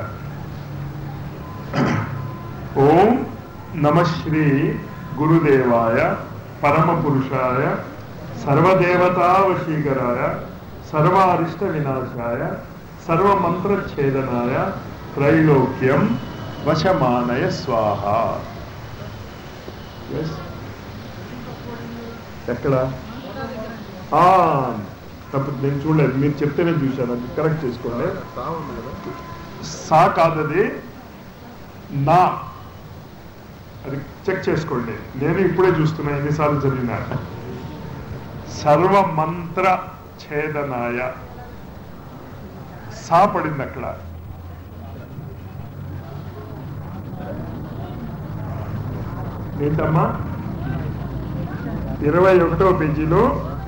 ఓం నమ శ్రీ గురుదేవాయ పరమ పురుషాయ సర్వదేవతా వశీకరాయ సర్వారిష్ట వినాశాయ సర్వమంత్రఛేదనాయ త్రైలోక్యం వశమానయ స్వాహ. ఎక్కడ తప్పు నేను చూడలేదు, మీరు చెప్తేనే చూశాను. అది కరెక్ట్ చేసుకోండి. సా కాదది నా, అది చెక్ చేసుకోండి. నేను ఇప్పుడే చూస్తున్నా ఎన్నిసార్లు చదివినా. సర్వమంత్ర ఛేదనాయ సా పడింది అక్కడ. ఏంటమ్మా 21వ పేజీలో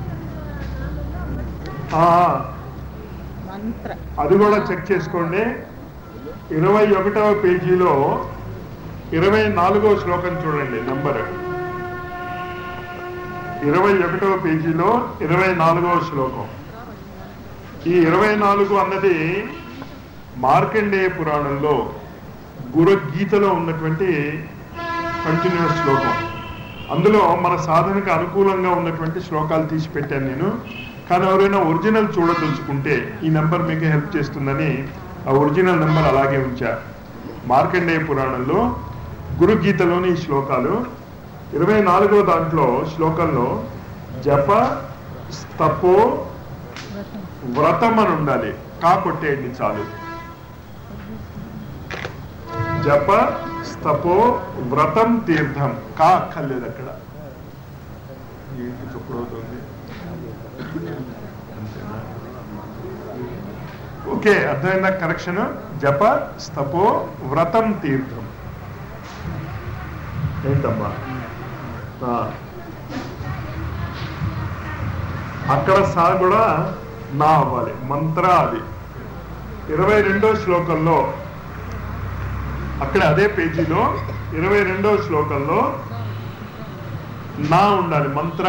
అది కూడా చెక్ చేసుకోండి. 21వ పేజీలో 24వ శ్లోకం చూడండి. నంబర్ 21వ పేజీలో 24వ శ్లోకం. ఈ 24 అన్నది మార్కండేయ పురాణంలో గురుగీతలో ఉన్నటువంటి కంటిన్యూస్ శ్లోకం. అందులో మన సాధనకు అనుకూలంగా ఉన్నటువంటి శ్లోకాలు తీసి పెట్టాను నేను. కానీ ఎవరైనా ఒరిజినల్ చూడదలుచుకుంటే ఈ నెంబర్ మీకు హెల్ప్ చేస్తుందని ఆ ఒరిజినల్ నెంబర్ అలాగే ఉంచా. మార్కండేయ పురాణంలో గురుగీతలోని ఈ శ్లోకాలు 24వ దాంట్లో శ్లోకంలో జప స్తపో వ్రతం అని ఉండాలి. కా కొట్టేయండి చాలు. జప స్తపో వ్రతం తీర్థం. కా అక్కర్లేదు అక్కడ. ఏంటి చెప్పుడవుతుంది? ఓకే, అర్థమైందా కరెక్షన్? జప స్తపో వ్రతం తీర్థం. ఏంటమ్మా అక్కడ సా కూడా నా అవ్వాలి. మంత్ర అది 22వ శ్లోకంలో, అక్కడ అదే పేజీలో 22వ శ్లోకంలో నా ఉండాలి. మంత్ర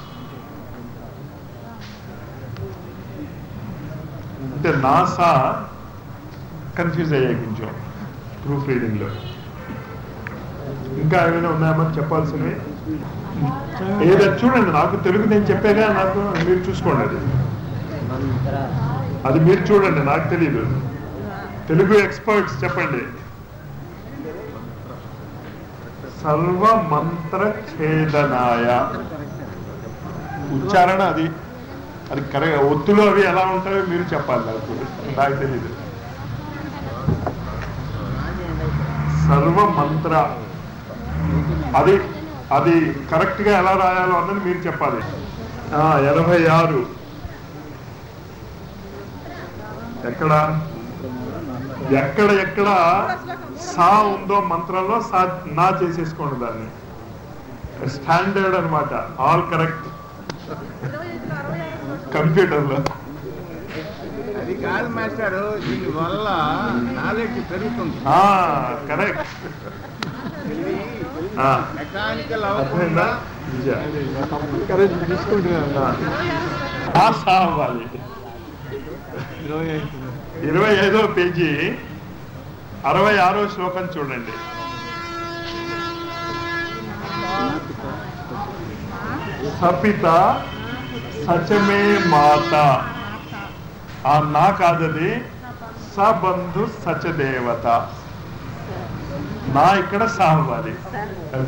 అంటే నా సా కన్ఫ్యూజ్ అయ్యాయి కొంచెం ప్రూఫ్ రీడింగ్ లో. ఇంకా ఏమైనా ఉన్నాయమ్మా చెప్పాల్సినవి? ఏదో చూడండి, నాకు తెలుగు నేను చెప్పేగా, నాకు మీరు చూసుకోండి. అది మీరు చూడండి, నాకు తెలీదు. తెలుగు ఎక్స్పర్ట్స్ చెప్పండి. సర్వమంత్ర ఛేదనాయ ఉచ్చారణ అది అది కరెక్ట్. ఒత్తులు అవి ఎలా ఉంటాయో మీరు చెప్పాలి, నాకు తెలీదు. సర్వమంత్ర అది అది కరెక్ట్ గా ఎలా రాయాలో అన్నది మీరు చెప్పాలి. 86 ఎక్కడ ఎక్కడ సా ఉందో మంత్రంలో సా నా చేసేసుకోండి. దాన్ని స్టాండర్డ్ అనమాట. ఆల్ కరెక్ట్ కంప్యూటర్ లో. అది కాదు మాస్టర్, దీని వల్ల నాలెడ్జ్ పెరుగుతుంది. కరెక్ట్. మెకానికల్ అవ్వాలి. 25వ పేజీ 66వ శ్లోకం చూడండి. సపిత సచమే మాత. ఆ నా కాదది సబంధు సచదేవత. నా ఇక్కడ సా అవ్వాలి. అది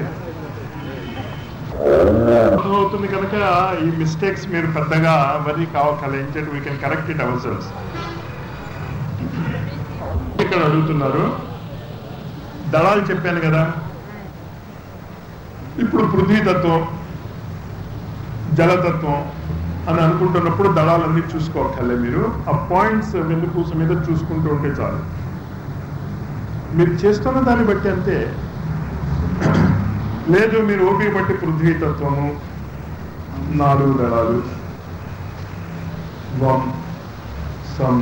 అర్థమవుతుంది కనుక ఈ మిస్టేక్స్ మీరు పెద్దగా వరి కావకలేంటే we can correct it our cells. ఇక్కడ అడుగుతున్నారు దళాలు చెప్పాను కదా. ఇప్పుడు పృథ్వీతత్వం, జలతత్వం అని అనుకుంటున్నప్పుడు దళాలన్నీ చూసుకోకలే. మీరు ఆ పాయింట్స్ వెన్నుపూస మీద చూసుకుంటూ ఉంటే చాలు. మీరు చేస్తున్న దాన్ని బట్టి అంతే. లేదు మీరు ఓపిక బట్టి పృథ్వీతత్వము 4 దళాలు వం సం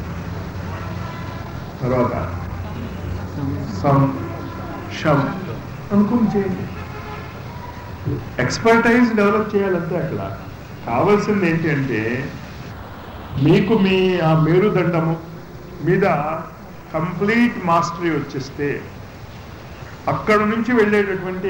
తర్వాత సం షం అనుకుని చేయండి. ఎక్స్పర్టైజ్ డెవలప్ చేయాలంటే అక్కడ కావాల్సింది ఏంటి అంటే మీకు మీ ఆ మేరుదండము మీద కంప్లీట్ మాస్టరీ వచ్చేస్తే అక్కడ నుంచి వెళ్ళేటటువంటి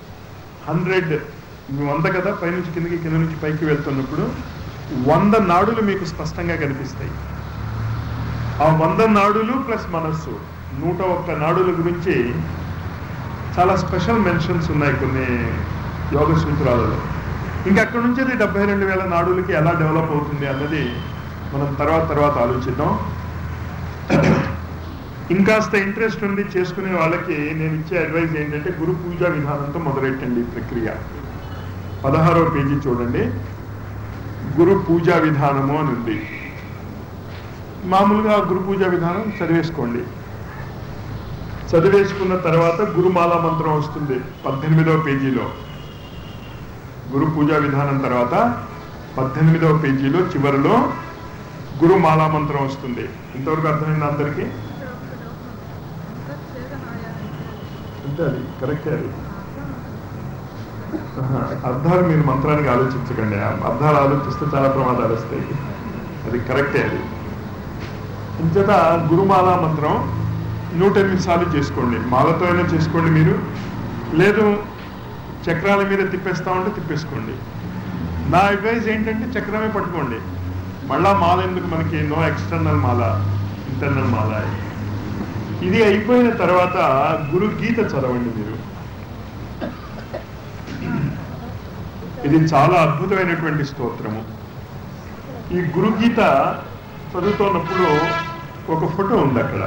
100 కదా, పైనుంచి కిందకి, కింద నుంచి పైకి వెళ్తున్నప్పుడు 100 నాడులు మీకు స్పష్టంగా కనిపిస్తాయి. ఆ 100 నాడులు ప్లస్ మనస్సు 101 నాడుల గురించి చాలా స్పెషల్ మెన్షన్స్ ఉన్నాయి కొన్ని యోగ సూత్రాలలో. ఇంకా అక్కడ నుంచి అది 72,000 నాడులకి ఎలా డెవలప్ అవుతుంది అన్నది మనం తర్వాత ఆలోచిద్దాం. ఇంకాస్త ఇంట్రెస్ట్ ఉంది చేసుకునే వాళ్ళకి నేను ఇచ్చే అడ్వైజ్ ఏంటంటే గురు పూజా విధానంతో మొదలెట్టండి ఈ ప్రక్రియ. 16వ పేజీ చూడండి, గురు పూజా విధానము అని ఉంది. మామూలుగా గురు పూజా విధానం చదివేసుకోండి. చదివేసుకున్న తర్వాత గురుమాలా మంత్రం వస్తుంది 18వ పేజీలో. గురు పూజా విధానం తర్వాత 18వ పేజీలో చివరిలో గురుమాలా మంత్రం వస్తుంది. ఇంతవరకు అర్థమైంది అందరికీ? అంటే అది కరెక్టే. అది అర్థాలు మీరు మంత్రానికి ఆలోచించకండి. అర్థాలు ఆలోచిస్తే చాలా ప్రమాదాలు వస్తాయి. అది కరెక్టే. అది ఇంచేత గురుమాలా మంత్రం 108 సార్లు చేసుకోండి. మాలతో అయినా చేసుకోండి మీరు, లేదు చక్రాల మీద తిప్పేస్తా ఉంటే తిప్పేసుకోండి. నా అడ్వైజ్ ఏంటంటే చక్రమే పట్టుకోండి. మళ్ళా మాల ఎందుకు మనకి? నో ఎక్స్టర్నల్ మాల, ఇంటర్నల్ మాల. ఇది అయిపోయిన తర్వాత గురు గీత చదవండి మీరు. ఇది చాలా అద్భుతమైనటువంటి స్తోత్రము. ఈ గురు గీత చదువుతున్నప్పుడు ఒక ఫోటో ఉంది అక్కడ.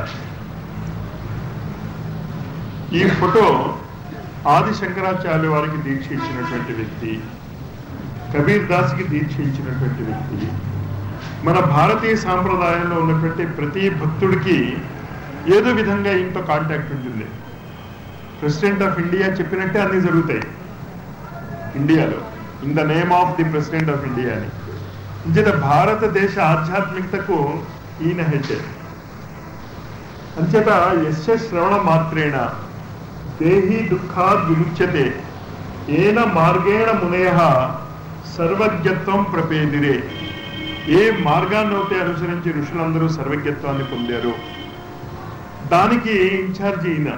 ఈ ఫోటో ఆది శంకరాచార్య వారికి దీక్ష ఇచ్చినటువంటి వ్యక్తి, కబీర్ దాస్కి దీక్ష ఇచ్చినటువంటి వ్యక్తి. మన భారతీయ సాంప్రదాయంలో ఉన్నటువంటి ప్రతి భక్తుడికి ఏదో విధంగా ఇంతో కాంటాక్ట్ ఉంటుంది. ప్రెసిడెంట్ ఆఫ్ ఇండియా చెప్పినట్టే అన్నీ జరుగుతాయి ఇండియాలో, in the name of the president of India అని. ఇంచేత భారతదేశ ఆధ్యాత్మికతకు ఈయన హెడ్. అంచేత యస్య శ్రవణ మాత్రేణ దేహి దుఃఖాద్ విముచ్యతే ఏన మార్గేణ మునయః సర్వజ్ఞత్వం ప్రపేదిరే. ఏ మార్గాన్ని అయితే అనుసరించి ఋషులందరూ సర్వజ్ఞత్వాన్ని పొందారు దానికి ఇన్ఛార్జి ఈయన.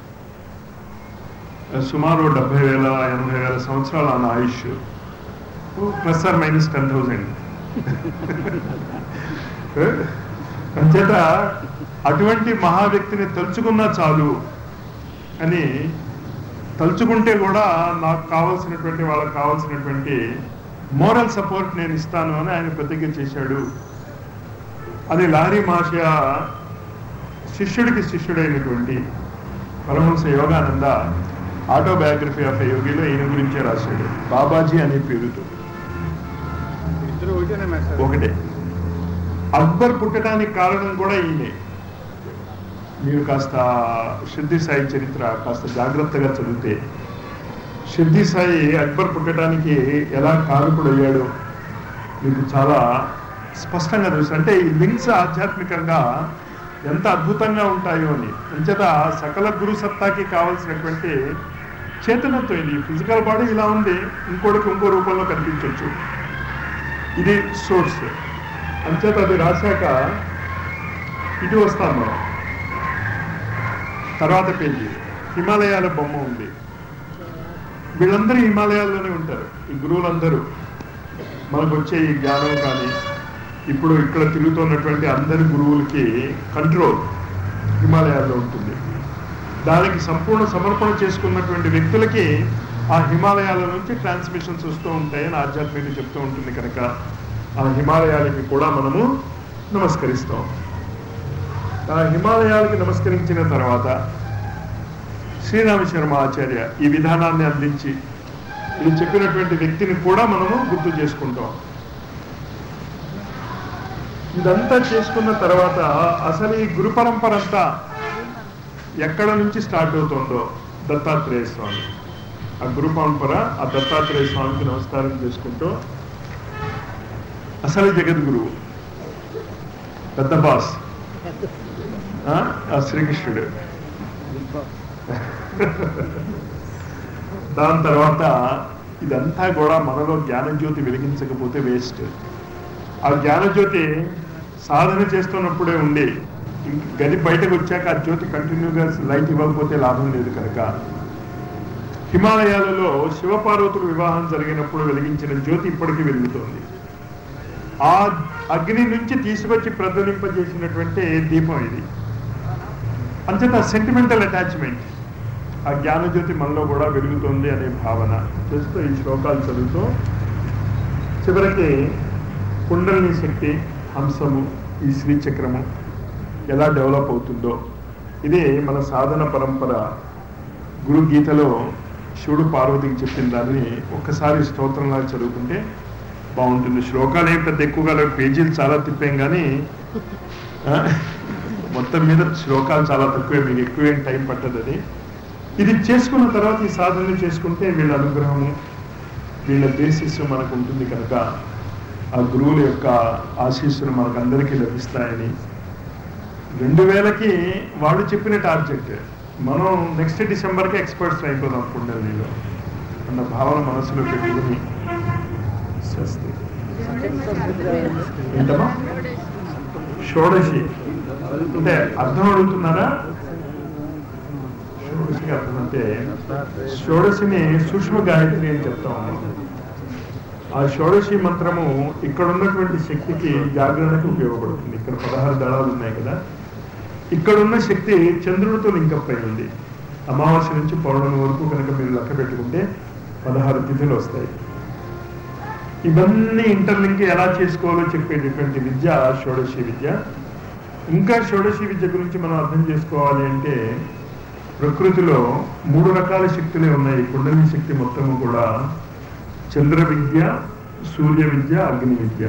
సుమారు 70,000 80,000 సంవత్సరాల ఆయన ఆయుష్, ప్లస్ ఆర్ మైనస్ 10,000. అంచేత అటువంటి మహా వ్యక్తిని తలుచుకున్నా చాలు అని, తలుచుకుంటే కూడా నాకు కావాల్సినటువంటి వాళ్ళకి కావాల్సినటువంటి మోరల్ సపోర్ట్ నేను ఇస్తాను అని ఆయన ప్రతిజ్ఞ చేశాడు. అది లహరి మహర్షి శిష్యుడికి శిష్యుడైనటువంటి Paramahansa Yogananda autobiography of a యోగిలో ఈయన గురించే రాశాడు, బాబాజీ అనే పేరుతో. ఒకటే. అక్బర్ పుట్టడానికి కారణం కూడా ఈయనే. మీరు కాస్త షిర్డీ సాయి చరిత్ర కాస్త జాగ్రత్తగా చదివితే షిర్డీ సాయి అక్బర్ పుట్టడానికి ఎలా కారకుడయ్యాడో మీకు చాలా స్పష్టంగా తెలుసు. అంటే ఈ లింక్స్ ఆధ్యాత్మికంగా ఎంత అద్భుతంగా ఉంటాయో అని. అంచేత సకల గురు సత్తాకి కావాల్సినటువంటి చేతనత్వం ఇది. ఫిజికల్ బాడీ ఇలా ఉంది, ఇంకోటికి ఇంకో రూపంలో కనిపించవచ్చు. ఇది సోర్స్. అంచేత అది రాశాక ఇటు వస్తాం మనం. తర్వాత పేజీ హిమాలయాల బొమ్మ ఉంది. వీళ్ళందరూ హిమాలయాల్లోనే ఉంటారు, ఈ గురువులందరూ. మనకు వచ్చే ఈ జ్ఞానం కానీ ఇప్పుడు ఇక్కడ తిరుగుతున్నటువంటి అందరి గురువులకి కంట్రోల్ హిమాలయాల్లో ఉంటుంది. దానికి సంపూర్ణ సమర్పణ చేసుకున్నటువంటి వ్యక్తులకి ఆ హిమాలయాల నుంచి ట్రాన్స్మిషన్స్ వస్తూ ఉంటాయని ఆధ్యాత్మిక చెప్తూ ఉంటుంది. కనుక ఆ హిమాలయాలకి కూడా మనము నమస్కరిస్తాం. ఆ హిమాలయాలకి నమస్కరించిన తర్వాత శ్రీరామ శర్మ ఆచార్య ఈ విధానాన్ని అందించి ఇది చెప్పినటువంటి వ్యక్తిని కూడా మనము గుర్తు చేసుకుంటాం. ఇదంతా చేసుకున్న తర్వాత అసలు ఈ గురు పరంపర అంతా ఎక్కడ నుంచి స్టార్ట్ అవుతుందో దత్తాత్రేయ స్వామి, ఆ గురు పరంపర ఆ దత్తాత్రేయ స్వామికి నమస్కారం చేసుకుంటూ అసలు జగద్గురువు పెద్ద బాస్ ఆ శ్రీకృష్ణుడు. దాని తర్వాత ఇదంతా కూడా మనలో జ్ఞానజ్యోతి వెలిగించకపోతే వేస్ట్. ఆ జ్ఞానజ్యోతి సాధన చేస్తున్నప్పుడే ఉండి గది బయటకు వచ్చాక ఆ జ్యోతి కంటిన్యూగా లైట్ ఇవ్వకపోతే లాభం లేదు. కనుక హిమాలయాలలో శివపార్వతుల వివాహం జరిగినప్పుడు వెలిగించిన జ్యోతి ఇప్పటికీ వెలుగుతోంది. ఆ అగ్ని నుంచి తీసుకొచ్చి ప్రజ్వలింపజేసినటువంటి దీపం ఇది. అంచేత సెంటిమెంటల్ అటాచ్మెంట్ ఆ జ్ఞానజ్యోతి మనలో కూడా వెలుగుతుంది అనే భావన చేస్తూ ఈ శ్లోకాలు చదువుతూ చివరికి కుండలిని శక్తి, హంసము, ఈ శ్రీచక్రము ఎలా డెవలప్ అవుతుందో ఇది మన సాధన పరంపర. గురు గీతలో శివుడు పార్వతికి చెప్పిన దాన్ని ఒక్కసారి స్తోత్రంలా చదువుకుంటే బాగుంటుంది. శ్లోకాలు ఏం పెద్ద ఎక్కువగా లేవు, పేజీలు చాలా తిప్పాం, కానీ మొత్తం మీద శ్లోకాలు చాలా తక్కువే, మీకు ఎక్కువేం టైం పట్టదు. ఇది చేసుకున్న తర్వాత ఈ సాధనలు చేసుకుంటే వీళ్ళ అనుగ్రహము, వీళ్ళ బేసిస్ మనకు ఉంటుంది. కనుక ఆ గురువుల యొక్క ఆశీస్సులు మనకు అందరికీ లభిస్తాయని 2000కి వాళ్ళు చెప్పిన టార్గెట్, మనం నెక్స్ట్ డిసెంబర్కి ఎక్స్పర్ట్స్ అయిపోదాం కుండలినిలో అన్న భావన మనసులో పెట్టుకుని స్వస్తి. ఏంటమ్మా షోడశి అంటే అర్థం అడుగుతున్నారా? షోడశికి అర్థం అంటే షోడశిని సూక్ష్మ గాయత్రి అని చెప్తా ఉన్నాం. ఆ షోడశి మంత్రము ఇక్కడ ఉన్నటువంటి శక్తికి జాగరణకు ఉపయోగపడుతుంది. ఇక్కడ 16 దళాలు ఉన్నాయి కదా, ఇక్కడున్న శక్తి చంద్రుడితో లింకప్ అయి ఉంది. అమావాస్య నుంచి పౌర్ణమి వరకు కనుక మీరు లెక్క పెట్టుకుంటే 16 తిథులు వస్తాయి. ఇవన్నీ ఇంటర్లింక్ ఎలా చేసుకోవాలో చెప్పేటటువంటి విద్య షోడశి విద్య. ఇంకా షోడశి విద్య గురించి మనం అర్థం చేసుకోవాలి అంటే ప్రకృతిలో 3 రకాల శక్తులే ఉన్నాయి. కుండలిని శక్తి మొత్తము కూడా చంద్ర విద్య, సూర్య విద్య, అగ్ని విద్య.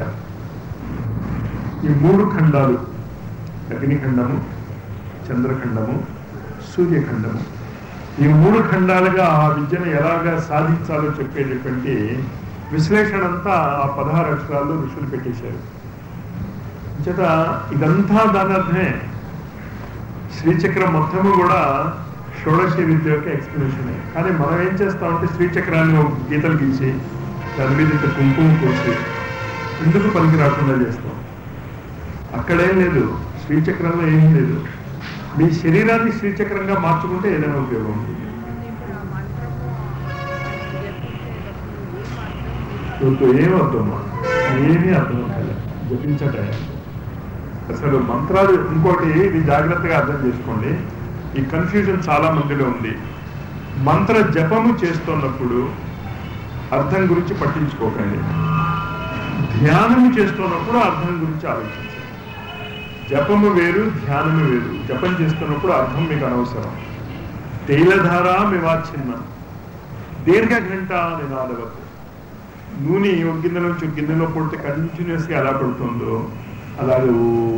ఈ 3 ఖండాలు, అగ్నిఖండము, చంద్రఖండము, సూర్యఖండము, ఈ 3 ఖండాలుగా ఆ విద్యను ఎలాగా సాధించాలో చెప్పేటటువంటి విశ్లేషణ అంతా ఆ 16 అక్షరాల్లో ఋషులు పెట్టేశారు. చేత ఇదంతా దాని అర్థమే. శ్రీచక్రం మొత్తము కూడా షోడశి విద్య యొక్క ఎక్స్ప్లెనేషనే. కానీ మనం ఏం చేస్తామంటే శ్రీచక్రాన్ని ఒక గీతలు గీసి దాని మీద ఇంత కుంకుమ పోసి ఎందుకు పనికి రాకుండా చేస్తాం. అక్కడేం లేదు, శ్రీచక్రంలో ఏం లేదు. మీ శరీరాన్ని శ్రీచక్రంగా మార్చుకుంటే ఏదైనా ఉపయోగం ఉంటుంది. ఏం అర్థమా? ఏమీ అర్థం కాదు, జపించటం అసలు మంత్రాలు. ఇంకోటి ఇది జాగ్రత్తగా అర్థం చేసుకోండి, ఈ కన్ఫ్యూజన్ చాలా మందిలో ఉంది. మంత్ర జపము చేస్తున్నప్పుడు అర్థం గురించి పట్టించుకోకండి, ధ్యానము చేస్తున్నప్పుడు అర్థం గురించి ఆలోచించండి. జపము వేరు, ధ్యానము వేరు. జపం చేస్తున్నప్పుడు అర్థం మీకు అనవసరం. తైలధారా మివాచ్ఛిన్న దీర్ఘ గంట నినాదవత్. నూనె ఒక గిన్నె నుంచి ఒక గిన్నెలో పడితే కంటిన్యూస్గా ఎలా పడుతుందో అలాగే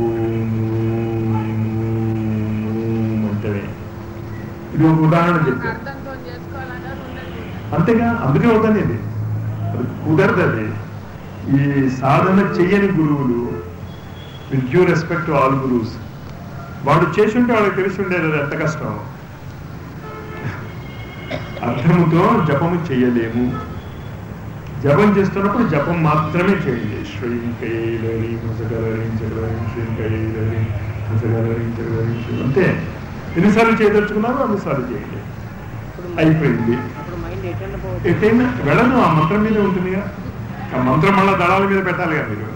అంటే ఇది ఒక ఉదాహరణ చెప్పారు అంతేగా. అందుకే అవుతాను ఇది, అది కుదరదు. అది ఈ సాధన చెయ్యని గురువులు, with due respect to all గురువుస్, వాడు చేసి ఉంటే వాళ్ళకి తెలిసి ఉండేది అది ఎంత కష్టం. అర్థముతో జపము చెయ్యలేము. జపం చేస్తున్నప్పుడు జపం మాత్రమే చేయండి. శ్రీం కైలరీ ముసగలరీ చగలరీ శ్రీం కైలరీ ముసగలరీ చగలరీ అంతే. ఎన్నిసార్లు చేయదలుచుకున్నారో అన్నిసార్లు చేయండి, అయిపోయింది. ఎటైనా వెళ్ళను, ఆ మంత్రం మీద ఉంటుందిగా. ఆ మంత్రం మళ్ళా దళాల మీద పెట్టాలిగా మీరు.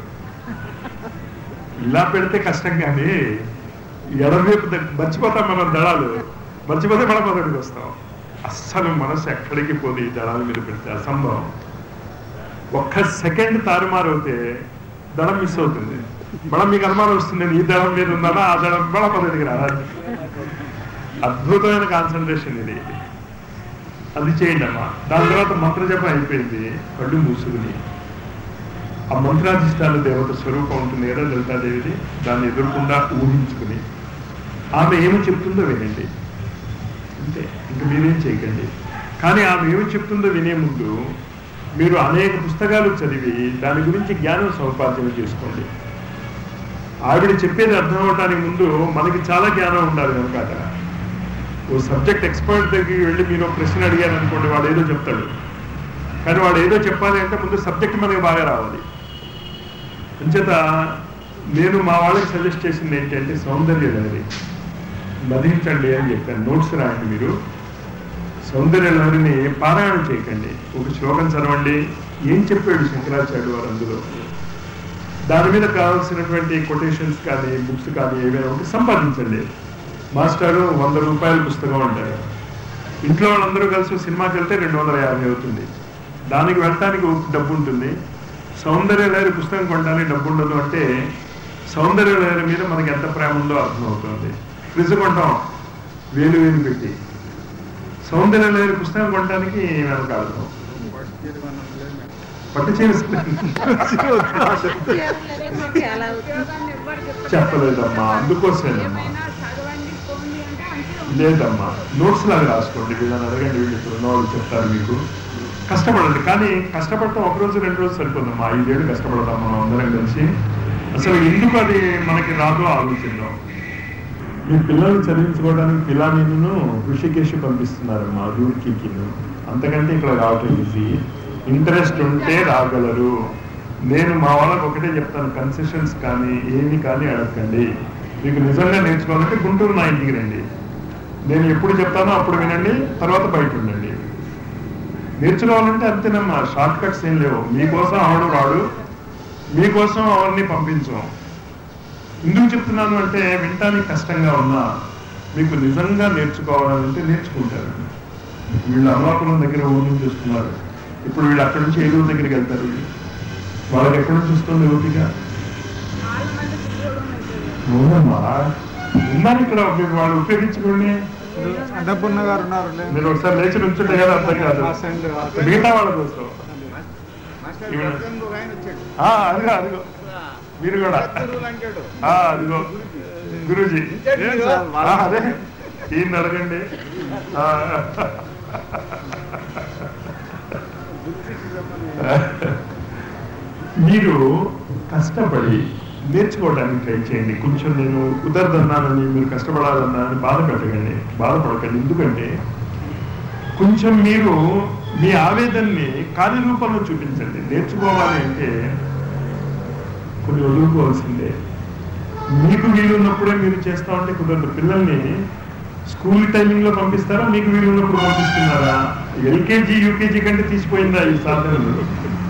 ఇలా పెడితే కష్టం, కానీ ఎడమవైపు మర్చిపోతాం మనం దళాలు, మర్చిపోతే మన మొదటికి వస్తాం. అస్సలు మనసు ఎక్కడికి పోదు ఈ దళాల మీద పెడితే, అసంభవం. ఒక్క సెకండ్ తారుమారు అవుతే దళం మిస్ అవుతుంది. మనం మీకు అనుమానం వస్తుంది, నేను ఈ దళం మీద ఉందా ఆ దళం మన మొదటికి రావాలి. అద్భుతమైన కాన్సన్ట్రేషన్ ఇది. అది చేయండి అమ్మా. దాని తర్వాత మంత్రజపం అయిపోయింది, కళ్ళు మూసుకుని ఆ మంత్రాధిష్టాన దేవత స్వరూపం ఉంటుంది కదా లలితాదేవిది, దాన్ని ఎదురకుండా ఊహించుకుని ఆమె ఏమి చెప్తుందో వినండి అంతే, ఇంక మీరేం చేయకండి. కానీ ఆమె ఏమి చెప్తుందో వినే ముందు మీరు అనేక పుస్తకాలు చదివి దాని గురించి జ్ఞానం సముపార్జన చేసుకోండి. ఆవిడ చెప్పేది అర్థం అవటానికి ముందు మనకి చాలా జ్ఞానం ఉండాలి కనుక. ఓ సబ్జెక్ట్ ఎక్స్పర్ట్ దగ్గరికి వెళ్ళి మీరు ప్రశ్న అడిగారు అనుకోండి, వాడు ఏదో చెప్తాడు. కానీ వాడు ఏదో చెప్పాలి అంటే ముందు సబ్జెక్ట్ మనకి బాగా రావాలి. అంచేత నేను మా వాళ్ళకి సజెస్ట్ చేసింది ఏంటంటే సౌందర్య లహరి మదించండి అని చెప్పాను. నోట్స్ రాయండి మీరు. సౌందర్య లహరిని పారాయణం చేయకండి, ఒక శ్లోకం చదవండి. ఏం చెప్పాడు శంకరాచార్యుడు వారు అందులో, దాని మీద కావాల్సినటువంటి కొటేషన్స్ కానీ బుక్స్ కానీ ఏమైనా ఉంటే సంపాదించండి. మాస్టారు 100 రూపాయల పుస్తకం అంటారు, ఇంట్లో వాళ్ళందరూ కలిసి సినిమాకి వెళ్తే 250 అవుతుంది. దానికి వెళ్ళటానికి డబ్బు ఉంటుంది. సౌందర్య లహరి పుస్తకం కొనడానికి డబ్బు ఉండదు అంటే సౌందర్య లహరి మీద మనకి ఎంత ప్రేమ ఉందో అర్థమవుతుంది. ఫ్రిడ్జ్ కొంటాం 1000 పెట్టి, సౌందర్య లహరి పుస్తకం కొనడానికి మనకు అర్థం. పట్టు చెప్పలేదమ్మా, అందుకోసమేనమ్మా. లేదమ్మా, నోట్స్ లాగా రాసుకోండి, వీళ్ళని అడగండి, వీళ్ళు ఇప్పుడు వాళ్ళు చెప్తారు మీకు. కష్టపడండి, కానీ కష్టపడటం 1 రోజు 2 రోజులు సరిపోదమ్మా. 5 ఏళ్ళు కష్టపడతాం మనం అందరం కలిసి. అసలు ఎందుకు అది మనకి రాదో ఆలోచిద్దాం. మీ పిల్లల్ని చదివించుకోవడానికి పిలానీను ఋషికేశ్ పంపిస్తున్నారమ్మా, రూర్కీకిను. అంతకంటే ఇక్కడ రావటం ఈజీ. ఇంట్రెస్ట్ ఉంటే రాగలరు. నేను మా వాళ్ళకి ఒకటే చెప్తాను, కన్సెషన్స్ కానీ ఏమి కానీ అడగండి. మీకు నిజంగా నేర్చుకోవాలంటే గుంటూరు నా ఇంటికి రండి. నేను ఎప్పుడు చెప్తానో అప్పుడు వినండి, తర్వాత బయట ఉండండి. నేర్చుకోవాలంటే అంతేనమ్మా, షార్ట్ కట్స్ ఏం లేవు. మీకోసం ఆవిడ వాడు, మీకోసం ఎవరిని పంపించాం. ఎందుకు చెప్తున్నాను అంటే వినటానికి కష్టంగా ఉన్నా మీకు నిజంగా నేర్చుకోవాలంటే నేర్చుకుంటారు. వీళ్ళు అమలాపురం దగ్గర ఊరు నుంచి చూస్తున్నారు, ఇప్పుడు వీళ్ళు అక్కడి నుంచి ఏలూరు దగ్గరికి వెళ్తారు. వాళ్ళకి ఎక్కడి నుంచి వస్తుంది ఓపిక? అవునమ్మా, ఉన్నారు ఇక్కడ, మీరు వాళ్ళు ఉపయోగించుకోండి. అన్నపూర్ణ గారు ఉన్నారు, మీరు ఒకసారి లేచి నుంచుంటే కదా అర్థం కాదు మిగతా వాళ్ళ కోసం. అదిగో అదిగో మీరు కూడా అదిగో గురూజీ, అదే ఈయన అడగండి. మీరు కష్టపడి నేర్చుకోవడానికి ట్రై చేయండి. కొంచెం నేను కుదరదన్నానని మీరు కష్టపడాలన్నానని బాధపడకండి. ఎందుకంటే కొంచెం మీరు మీ ఆవేదనని కార్యరూపంలో చూపించండి. నేర్చుకోవాలి అంటే కొన్ని వదులుకోవాల్సిందే. మీకు వీలున్నప్పుడే మీరు చేస్తా ఉంటే కుదరదు. పిల్లల్ని స్కూల్ టైమింగ్లో పంపిస్తారా, మీకు వీలున్నప్పుడు పంపిస్తున్నారా? ఎల్కేజీ యూకేజీ కంటే తీసిపోయిందా ఈ సాధనలు?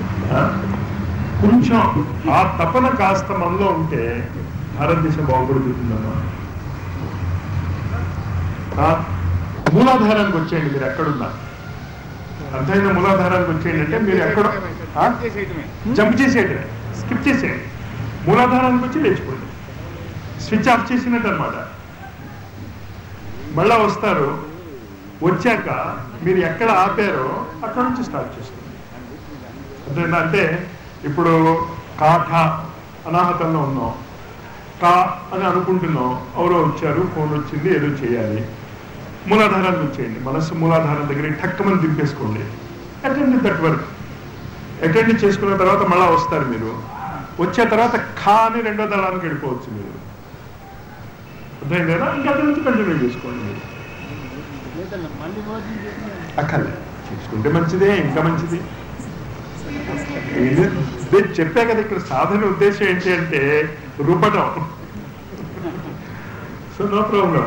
కొంచెం ఆ తపన కాస్త మనలో ఉంటే భారతదేశం బాగుపడుతుందమ్మా. మూలాధారానికి వచ్చేయండి. మీరు ఎక్కడున్నా అర్థమైన మూలాధారానికి వచ్చేయండి అంటే మీరు ఎక్కడ జంప్ చేసేయటమే, స్కిప్ చేసేయండి. మూలాధారానికి వచ్చి లేచిపోండి, స్విచ్ ఆఫ్ చేసినట్టు అనమాట. మళ్ళా వస్తారు, వచ్చాక మీరు ఎక్కడ ఆపారో అక్కడ నుంచి స్టార్ట్ చేసుకోండి. అర్థమైందా? అంటే ఇప్పుడు కాఠ అనాహతంలో ఉన్నాం, కా అని అనుకుంటున్నాం, ఎవరో వచ్చారు, ఫోన్ వచ్చింది, ఏదో చేయాలి. మూలాధారానికి వచ్చేయండి. మనస్సు మూలాధారం దగ్గర ఠక్కమని దింపేసుకోండి. Attend that work. అటెండ్ చేసుకున్న తర్వాత మళ్ళీ వస్తారు. మీరు వచ్చే తర్వాత ఖా అని 2వ దళానికి వెళ్ళిపోవచ్చు మీరు. అర్థమైందేనా? ఇంకా అక్కడి నుంచి కంటిన్యూ చేసుకోండి. మీరు అక్కర్లే, చేసుకుంటే మంచిదే, ఇంకా మంచిది. చెప్పా కదా, ఇక్కడ సాధన ఉద్దేశం ఏంటి అంటే రూపటం. So no problem.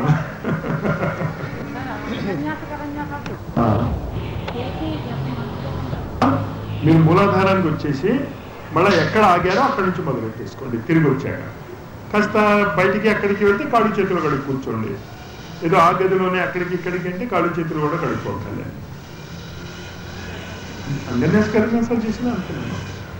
మీరు మూలాధారానికి వచ్చేసి మళ్ళీ ఎక్కడ ఆగారో అక్కడి నుంచి మొదలెట్టేసుకోండి. తిరిగి వచ్చాక కాస్త బయటికి అక్కడికి వెళ్తే కాళ్ళు చేతులు కడుగు కూర్చోండి. ఏదో ఆ గదిలోనే అక్కడికి ఇక్కడికి అంటే కాళ్ళు చేతులు కూడా కడుక్కోవాలి. అందరినీ అసలు చేసినా అనుకున్నాను.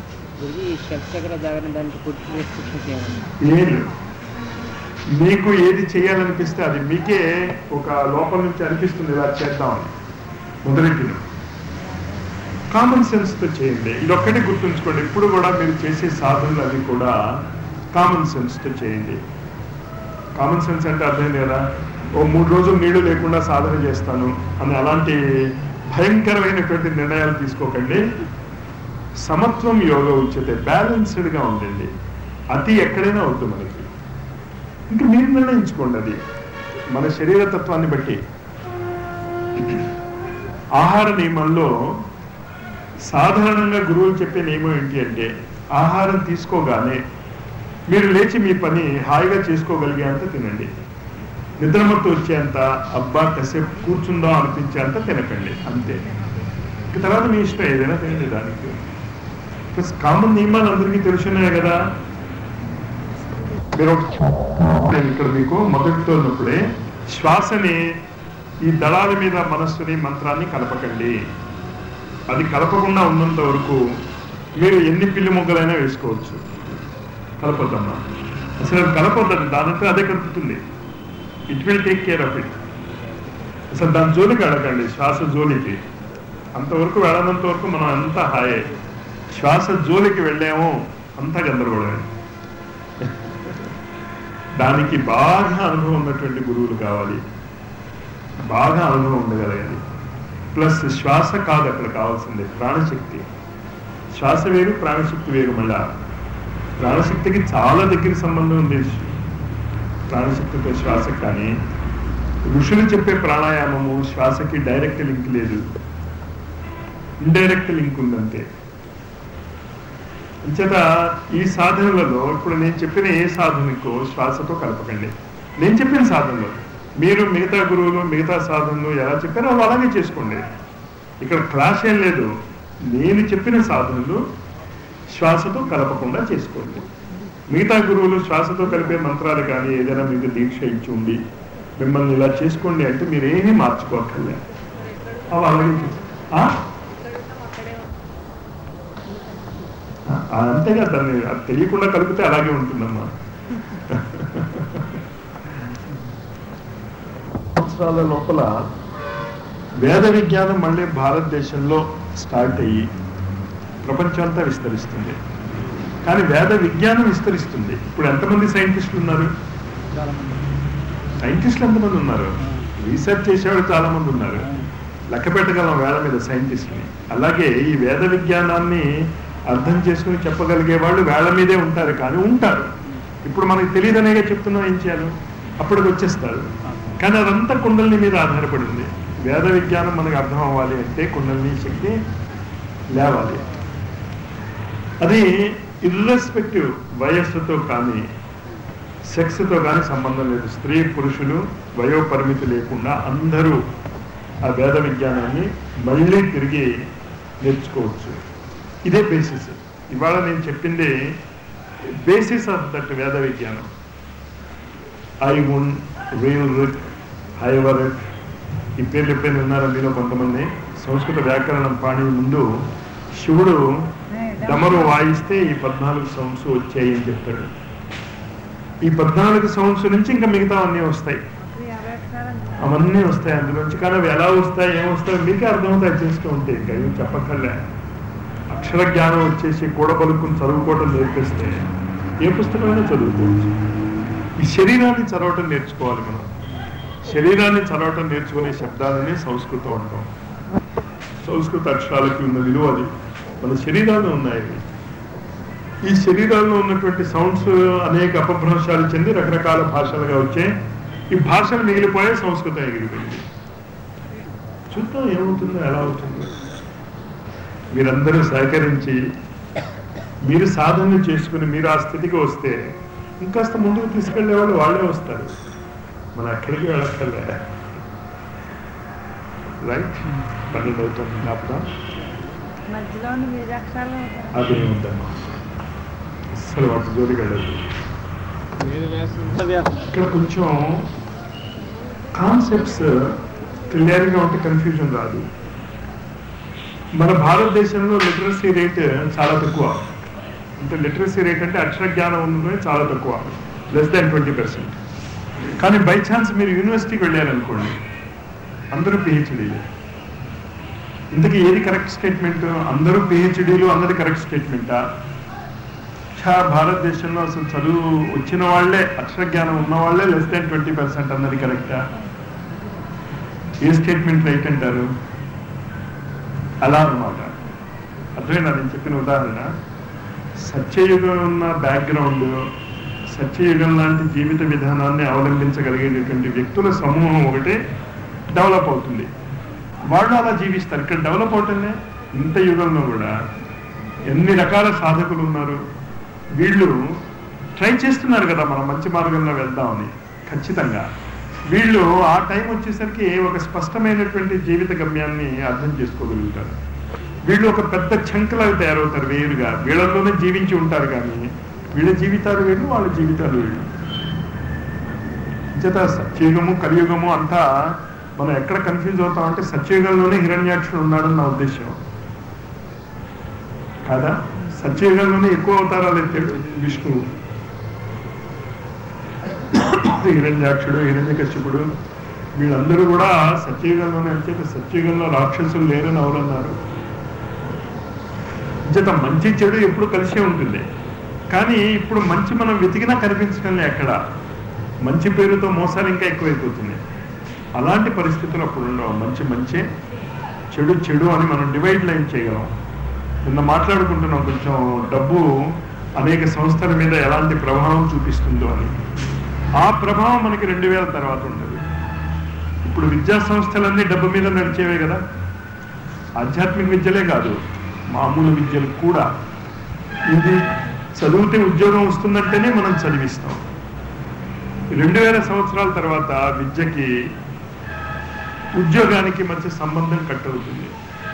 లేదు, మీకు ఏది చేయాలనిపిస్తే అది మీకే ఒక లోపల నుంచి అనిపిస్తుంది ఇలా చేద్దామని మొదలెట్టిన కామన్ సెన్స్తో చేయండి. ఇదొక్కటి గుర్తుంచుకోండి. ఇప్పుడు కూడా మీరు చేసే సాధనలు అవి కూడా కామన్ సెన్స్తో చేయండి. కామన్ సెన్స్ అంటే అర్థం లేదా, ఓ 3 రోజులు నీళ్లు లేకుండా సాధన చేస్తాను అని అలాంటి భయంకరమైనటువంటి నిర్ణయాలు తీసుకోకండి. సమత్వం యోగ ఉచ్యతే, బ్యాలెన్స్డ్గా ఉండండి. అతి ఎక్కడైనా అవుతుంది మనకి. ఇంకా మీరు నిర్ణయించుకోండి. అది మన శరీర తత్వాన్ని బట్టి. ఆహార నియమంలో సాధారణంగా గురువులు చెప్పే నియమం ఏంటి అంటే, ఆహారం తీసుకోగానే మీరు లేచి మీ పని హాయిగా చేసుకోగలిగే అంత తినండి. నిద్రమత్తు వచ్చేంత అబ్బా కాసేపు కూర్చుందాం అనిపించేంత తినకండి, అంతే. ఇక తర్వాత మీ ఇష్టం ఏదైనా తినండి. దానికి కామన్ నియమాలు అందరికీ తెలుసున్నాయి కదా. మీరు నేను ఇక్కడ మీకు మొదటితో ఉన్నప్పుడే శ్వాసని ఈ దళాల మీద మనస్సుని మంత్రాన్ని కలపకండి. అది కలపకుండా ఉన్నంత వరకు మీరు ఎన్ని పిల్లి మొగ్గలైనా వేసుకోవచ్చు. కలపొద్దమ్మా, అసలు అది కలపొద్దండి. దానంతా అదే కలుపుతుంది. It will take care of it. అసలు దాని జోలికి అడగండి, శ్వాస జోలికి. అంతవరకు వెళ్ళనంత వరకు మనం అంతా హాయే. శ్వాస జోలికి వెళ్ళామో అంతా గందరగోళమే. దానికి బాగా అనుభవం ఉన్నటువంటి గురువులు కావాలి, బాగా అనుభవం ఉండగలగాలి. ప్లస్ శ్వాస కాదు అక్కడ కావాల్సిందే, ప్రాణశక్తి. శ్వాస వేరు, ప్రాణశక్తి వేరు. మళ్ళా ప్రాణశక్తికి చాలా దగ్గర సంబంధం ఉంది ప్రాణశక్తితో శ్వాస. కానీ ఋషులు చెప్పే ప్రాణాయామము శ్వాసకి డైరెక్ట్ లింక్ లేదు, ఇండైరెక్ట్ లింక్ ఉందంతే. అంచేత ఈ సాధనలలో ఇప్పుడు నేను చెప్పిన ఏ సాధనకో శ్వాసతో కలపకండి. నేను చెప్పిన సాధనలో మీరు మిగతా గురువులు మిగతా సాధనలు ఎలా చెప్పారో అవి అలాగే చేసుకోండి. ఇక్కడ క్లాష్ ఏం లేదు. నేను చెప్పిన సాధనలు శ్వాసతో కలపకుండా చేసుకోండి. మిగతా గురువులు శ్వాసతో కలిపే మంత్రాలు కానీ ఏదైనా మీకు దీక్ష ఇచ్చి ఉండి మిమ్మల్ని ఇలా చేసుకోండి అంటే మీరు ఏమీ మార్చుకోక్కర్లే. అవి అలాగే అంతేగా, దాన్ని అది తెలియకుండా కలిపితే అలాగే ఉంటుందమ్మా. సంవత్సరాల లోపల వేద విజ్ఞానం మళ్ళీ భారతదేశంలో స్టార్ట్ అయ్యి ప్రపంచం అంతా విస్తరిస్తుంది. కానీ వేద విజ్ఞానం విస్తరిస్తుంది. ఇప్పుడు ఎంతమంది సైంటిస్టులు ఉన్నారు? సైంటిస్టులు ఎంతమంది ఉన్నారు? రీసెర్చ్ చేసేవాళ్ళు చాలా మంది ఉన్నారు. లెక్క పెట్టగలం వేల మీద సైంటిస్టుని. అలాగే ఈ వేద విజ్ఞానాన్ని అర్థం చేసుకుని చెప్పగలిగే వాళ్ళు వేళ్ల మీదే ఉంటారు. కానీ ఉంటారు. ఇప్పుడు మనకి తెలియదనేగా చెప్తున్నాం, ఏం చేయాలి? అప్పటికి వచ్చేస్తారు. కానీ అదంతా కుండలిని మీద ఆధారపడింది. వేద విజ్ఞానం మనకు అర్థం అవ్వాలి అంటే కుండలిని శక్తి లేవాలి. అది ఇర్రెస్పెక్టివ్ వయస్సుతో కానీ సెక్స్తో కానీ సంబంధం లేదు. స్త్రీ పురుషులు వయోపరిమితి లేకుండా అందరూ ఆ వేద విజ్ఞానాన్ని మళ్ళీ తిరిగి నేర్చుకోవచ్చు. ఇదే బేసిస్. ఇవాళ నేను చెప్పింది బేసిస్ ఆఫ్ దట్ వేద విజ్ఞానం. ఐ ఉన్, రియల్ రిట్, హైవరెట్, ఈ పేర్లు ఎప్పుడైనా ఉన్నారా మీలో కొంతమంది? సంస్కృత వ్యాకరణం పాణి ముందు శివుడు డమరు వాయిస్తే ఈ 14 సౌండ్స్ వచ్చాయి అని చెప్తాడు. ఈ 14 సౌండ్స్ నుంచి ఇంకా మిగతా అన్నీ వస్తాయి, అవన్నీ వస్తాయి అందులోంచి. కానీ అవి ఎలా వస్తాయి, ఏమొస్తాయి మీకే అర్థమవుతాయి చేస్తూ ఉంటే. ఇంకా ఏం చెప్పక్కర్లే. అక్షర జ్ఞానం వచ్చేసి కూడబలుకుని చదువుకోవటం నేర్పిస్తే ఏ పుస్తకమైనా చదువుకోవచ్చు. ఈ శరీరాన్ని చదవటం నేర్చుకోవాలి మనం. శరీరాన్ని చదవటం నేర్చుకునే శబ్దాలని సంస్కృతం అంటాం. సంస్కృత అక్షరాలకి ఉన్న విలువ అది. మన శరీరాల్లో ఉన్నాయి. ఈ శరీరాల్లో ఉన్నటువంటి సౌండ్స్ అనేక అపభ్రంశాలు చెంది రకరకాల భాషలుగా వచ్చాయి. ఈ భాషలు మిగిలిపోయే సంస్కృతం ఎగిరిపోయింది. చూద్దాం ఏమవుతుందో, ఎలా అవుతుందో. మీరందరూ సహకరించి మీరు సాధన చేసుకుని మీరు ఆ స్థితికి వస్తే ఇంకాస్త ముందుకు తీసుకెళ్లే వాళ్ళు వాళ్ళే వస్తారు. మన అక్కడికి వెళ్ళక్కర్లే. రైట్? 12 అవుతుంది. మధ్యలో ఉన్న బీజాక్షరాలు అది ఉందమ్మా, అసలు వాటి జోలికి వెళ్ళదు. ఇక్కడ కొంచెం కాన్సెప్ట్స్ క్లియర్గా ఉంటే కన్ఫ్యూజన్ రాదు. మన భారతదేశంలో లిటరసీ రేట్ చాలా తక్కువ. అంటే లిటరసీ రేట్ అంటే అక్షర జ్ఞానం ఉన్నది చాలా తక్కువ, <20%. కానీ బై ఛాన్స్ మీరు యూనివర్సిటీకి వెళ్ళారనుకోండి, అందరూ పిహెచ్డీలు. ఇంతకీ ఏది కరెక్ట్ స్టేట్మెంట్? అందరూ పిహెచ్డీలు అన్నది కరెక్ట్ స్టేట్మెంటా? భారతదేశంలో అసలు చదువు వచ్చిన వాళ్ళే, అక్షర జ్ఞానం ఉన్న వాళ్ళే <20% అన్నది కరెక్టా? ఏ స్టేట్మెంట్ రైట్ అంటారు? అలా అన్నమాట. అర్థమైనా నేను చెప్పిన ఉదాహరణ? సత్యయుగం ఉన్న బ్యాక్గ్రౌండ్, సత్యయుగం లాంటి జీవిత విధానాన్ని అవలంబించగలిగేటటువంటి వ్యక్తుల సమూహం ఒకటి డెవలప్ అవుతుంది. వాళ్ళు అలా జీవిస్తారు. ఇక్కడ డెవలప్ అవుతుందే. ఇంత యుగంలో కూడా ఎన్ని రకాల సాధకులు ఉన్నారు. వీళ్ళు ట్రై చేస్తున్నారు కదా మనం మంచి మార్గంలో వెళ్దామని. ఖచ్చితంగా వీళ్ళు ఆ టైం వచ్చేసరికి ఒక స్పష్టమైనటువంటి జీవిత గమ్యాన్ని అర్థం చేసుకోగలుగుతారు. వీళ్ళు ఒక పెద్ద చంకలాగా తయారవుతారు వేరుగా. వీళ్ళల్లోనే జీవించి ఉంటారు, కానీ వీళ్ళ జీవితాలు వీళ్ళు, వాళ్ళ జీవితాలు వీళ్ళు. చేత సత్యయుగము కలియుగము అంతా మనం ఎక్కడ కన్ఫ్యూజ్ అవుతామంటే సత్యయుగంలోనే హిరణ్యాక్షుడు ఉన్నాడని నా ఉద్దేశం కాదా? సత్యయుగంలోనే ఎక్కువ అవతారాలు ఎత్తాడు విష్ణువు. హిరణ్యాక్షుడు, హిరణ్యకశ్యపుడు వీళ్ళందరూ కూడా సత్యయుగంలోనే. అంటే సత్యయుగంలో రాక్షసులు లేరని ఎవరన్నారు? చేత మంచి చెడు ఎప్పుడు కలిసే ఉంటుంది. కానీ ఇప్పుడు మంచి మనం వెతికినా కనిపించడం ఎక్కడ. మంచి పేరుతో మోసాలు ఇంకా ఎక్కువైపోతుంది. అలాంటి పరిస్థితులు అప్పుడు ఉండవు. మంచి మంచి, చెడు చెడు అని మనం డివైడ్ లైన్ చేయగలం. నిన్న మాట్లాడుకుంటున్నాం కొంచెం డబ్బు అనేక సంస్థల మీద ఎలాంటి ప్రభావం చూపిస్తుందో అని. ఆ ప్రభావం మనకి 2000 తర్వాత ఉండదు. ఇప్పుడు విద్యా సంస్థలన్నీ డబ్బు మీద నడిచేవే కదా. ఆధ్యాత్మిక విద్యలే కాదు, మామూలు విద్యలు కూడా. ఇది చదివితే ఉద్యోగం వస్తుందంటేనే మనం చదివిస్తాం. 2000 సంవత్సరాల తర్వాత విద్యకి ఉద్యోగానికి మధ్య సంబంధం కట్ అవుతుంది.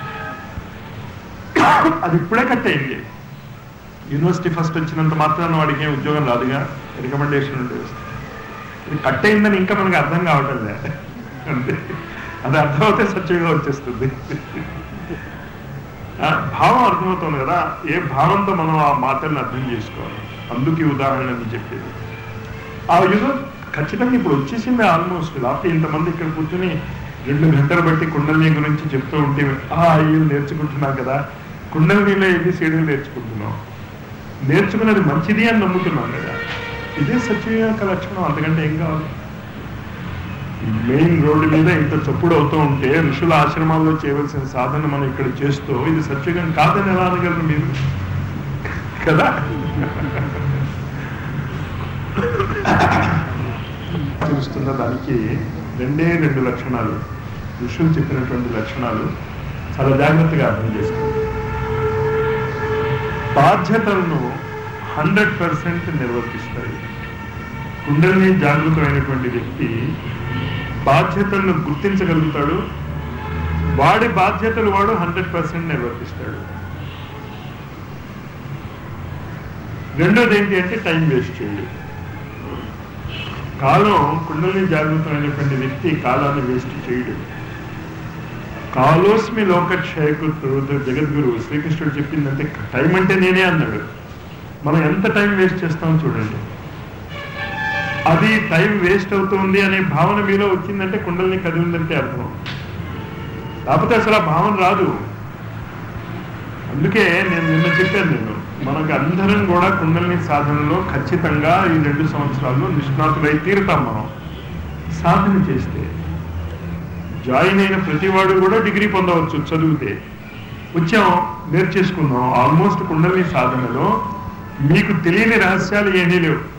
అది ఇప్పుడే కట్ అయింది. యూనివర్సిటీ ఫస్ట్ వచ్చినంత మాత్రాన వాడికి ఏం ఉద్యోగం రాదుగా, రికమెండేషన్ ఉంటే వస్తుంది. ఇది కట్ అయిందని ఇంకా మనకు అర్థం కావటం లేదు. అంతే, అది అర్థమవుతే సత్యంగా వచ్చేస్తుంది. భావం అర్థమవుతుంది కదా. ఏ భావంతో మనం ఆ మాటలను అర్థం చేసుకోవాలి. అందుకు ఈ ఉదాహరణని చెప్పేది. ఆ యుగం ఖచ్చితంగా ఇప్పుడు వచ్చేసింది ఆల్మోస్ట్. లేకపోతే ఇంతమంది ఇక్కడ కూర్చొని 2 గంటలు బట్టి కుండలిని గురించి చెప్తూ ఉంటే అయ్యో నేర్చుకుంటున్నాం కదా, కుండలినిలో ABCDలు నేర్చుకుంటున్నాం. నేర్చుకున్నది మంచిది అని నమ్ముతున్నాం కదా. ఇదే సత్యం యొక్క లక్షణం. అంతకంటే ఏం కావాలి? మెయిన్ రోడ్డు మీద ఇంత చప్పుడు అవుతూ ఉంటే ఋషుల ఆశ్రమాల్లో చేయవలసిన సాధన మనం ఇక్కడ చేస్తూ ఇది సత్యుగం కాదని ఎలా అనగలరు మీరు కదా? చూస్తున్న దానికి 2 లక్షణాలు, ఋషులు చెప్పినటువంటి లక్షణాలు చాలా జాగ్రత్తగా అర్థం చేసుకోండి. బాధ్యతలను 100% నిర్వర్తిస్తాడు. కుండలిని జాగృతమైనటువంటి వ్యక్తి బాధ్యతలను గుర్తించగలుగుతాడు. వాడి బాధ్యతలు వాడు 100% నిర్వర్తిస్తాడు. రెండోది ఏంటి అంటే టైం వేస్ట్ చేయడు. కాలం, కుండలిని జాగృతమైనటువంటి వ్యక్తి కాలాన్ని వేస్ట్ చేయడు. కాలోస్మి లోకక్షయకు జగద్గురు శ్రీకృష్ణుడు చెప్పిందంటే టైం అంటే నేనే అన్నాడు. మనం ఎంత టైం వేస్ట్ చేస్తామో చూడండి. అది టైం వేస్ట్ అవుతుంది అనే భావన మీలో వచ్చిందంటే కుండలిని కదిలిందంటే అర్థం. లేకపోతే అసలు ఆ భావన రాదు. అందుకే నేను నిన్న చెప్పాను, మనకు అందరం కూడా కుండలిని సాధనలో ఖచ్చితంగా ఈ 2 సంవత్సరాల్లో నిష్ణాతులై తీరుతాం. మనం సాధన చేస్తే జాయిన్ అయిన ప్రతివాడు కూడా డిగ్రీ పొందవచ్చు చదివితే. వచ్చాం, నేర్చేసుకున్నాం. ఆల్మోస్ట్ కుండలిని సాధనలో మీకు తెలియని రహస్యాలు ఏమీ లేవు.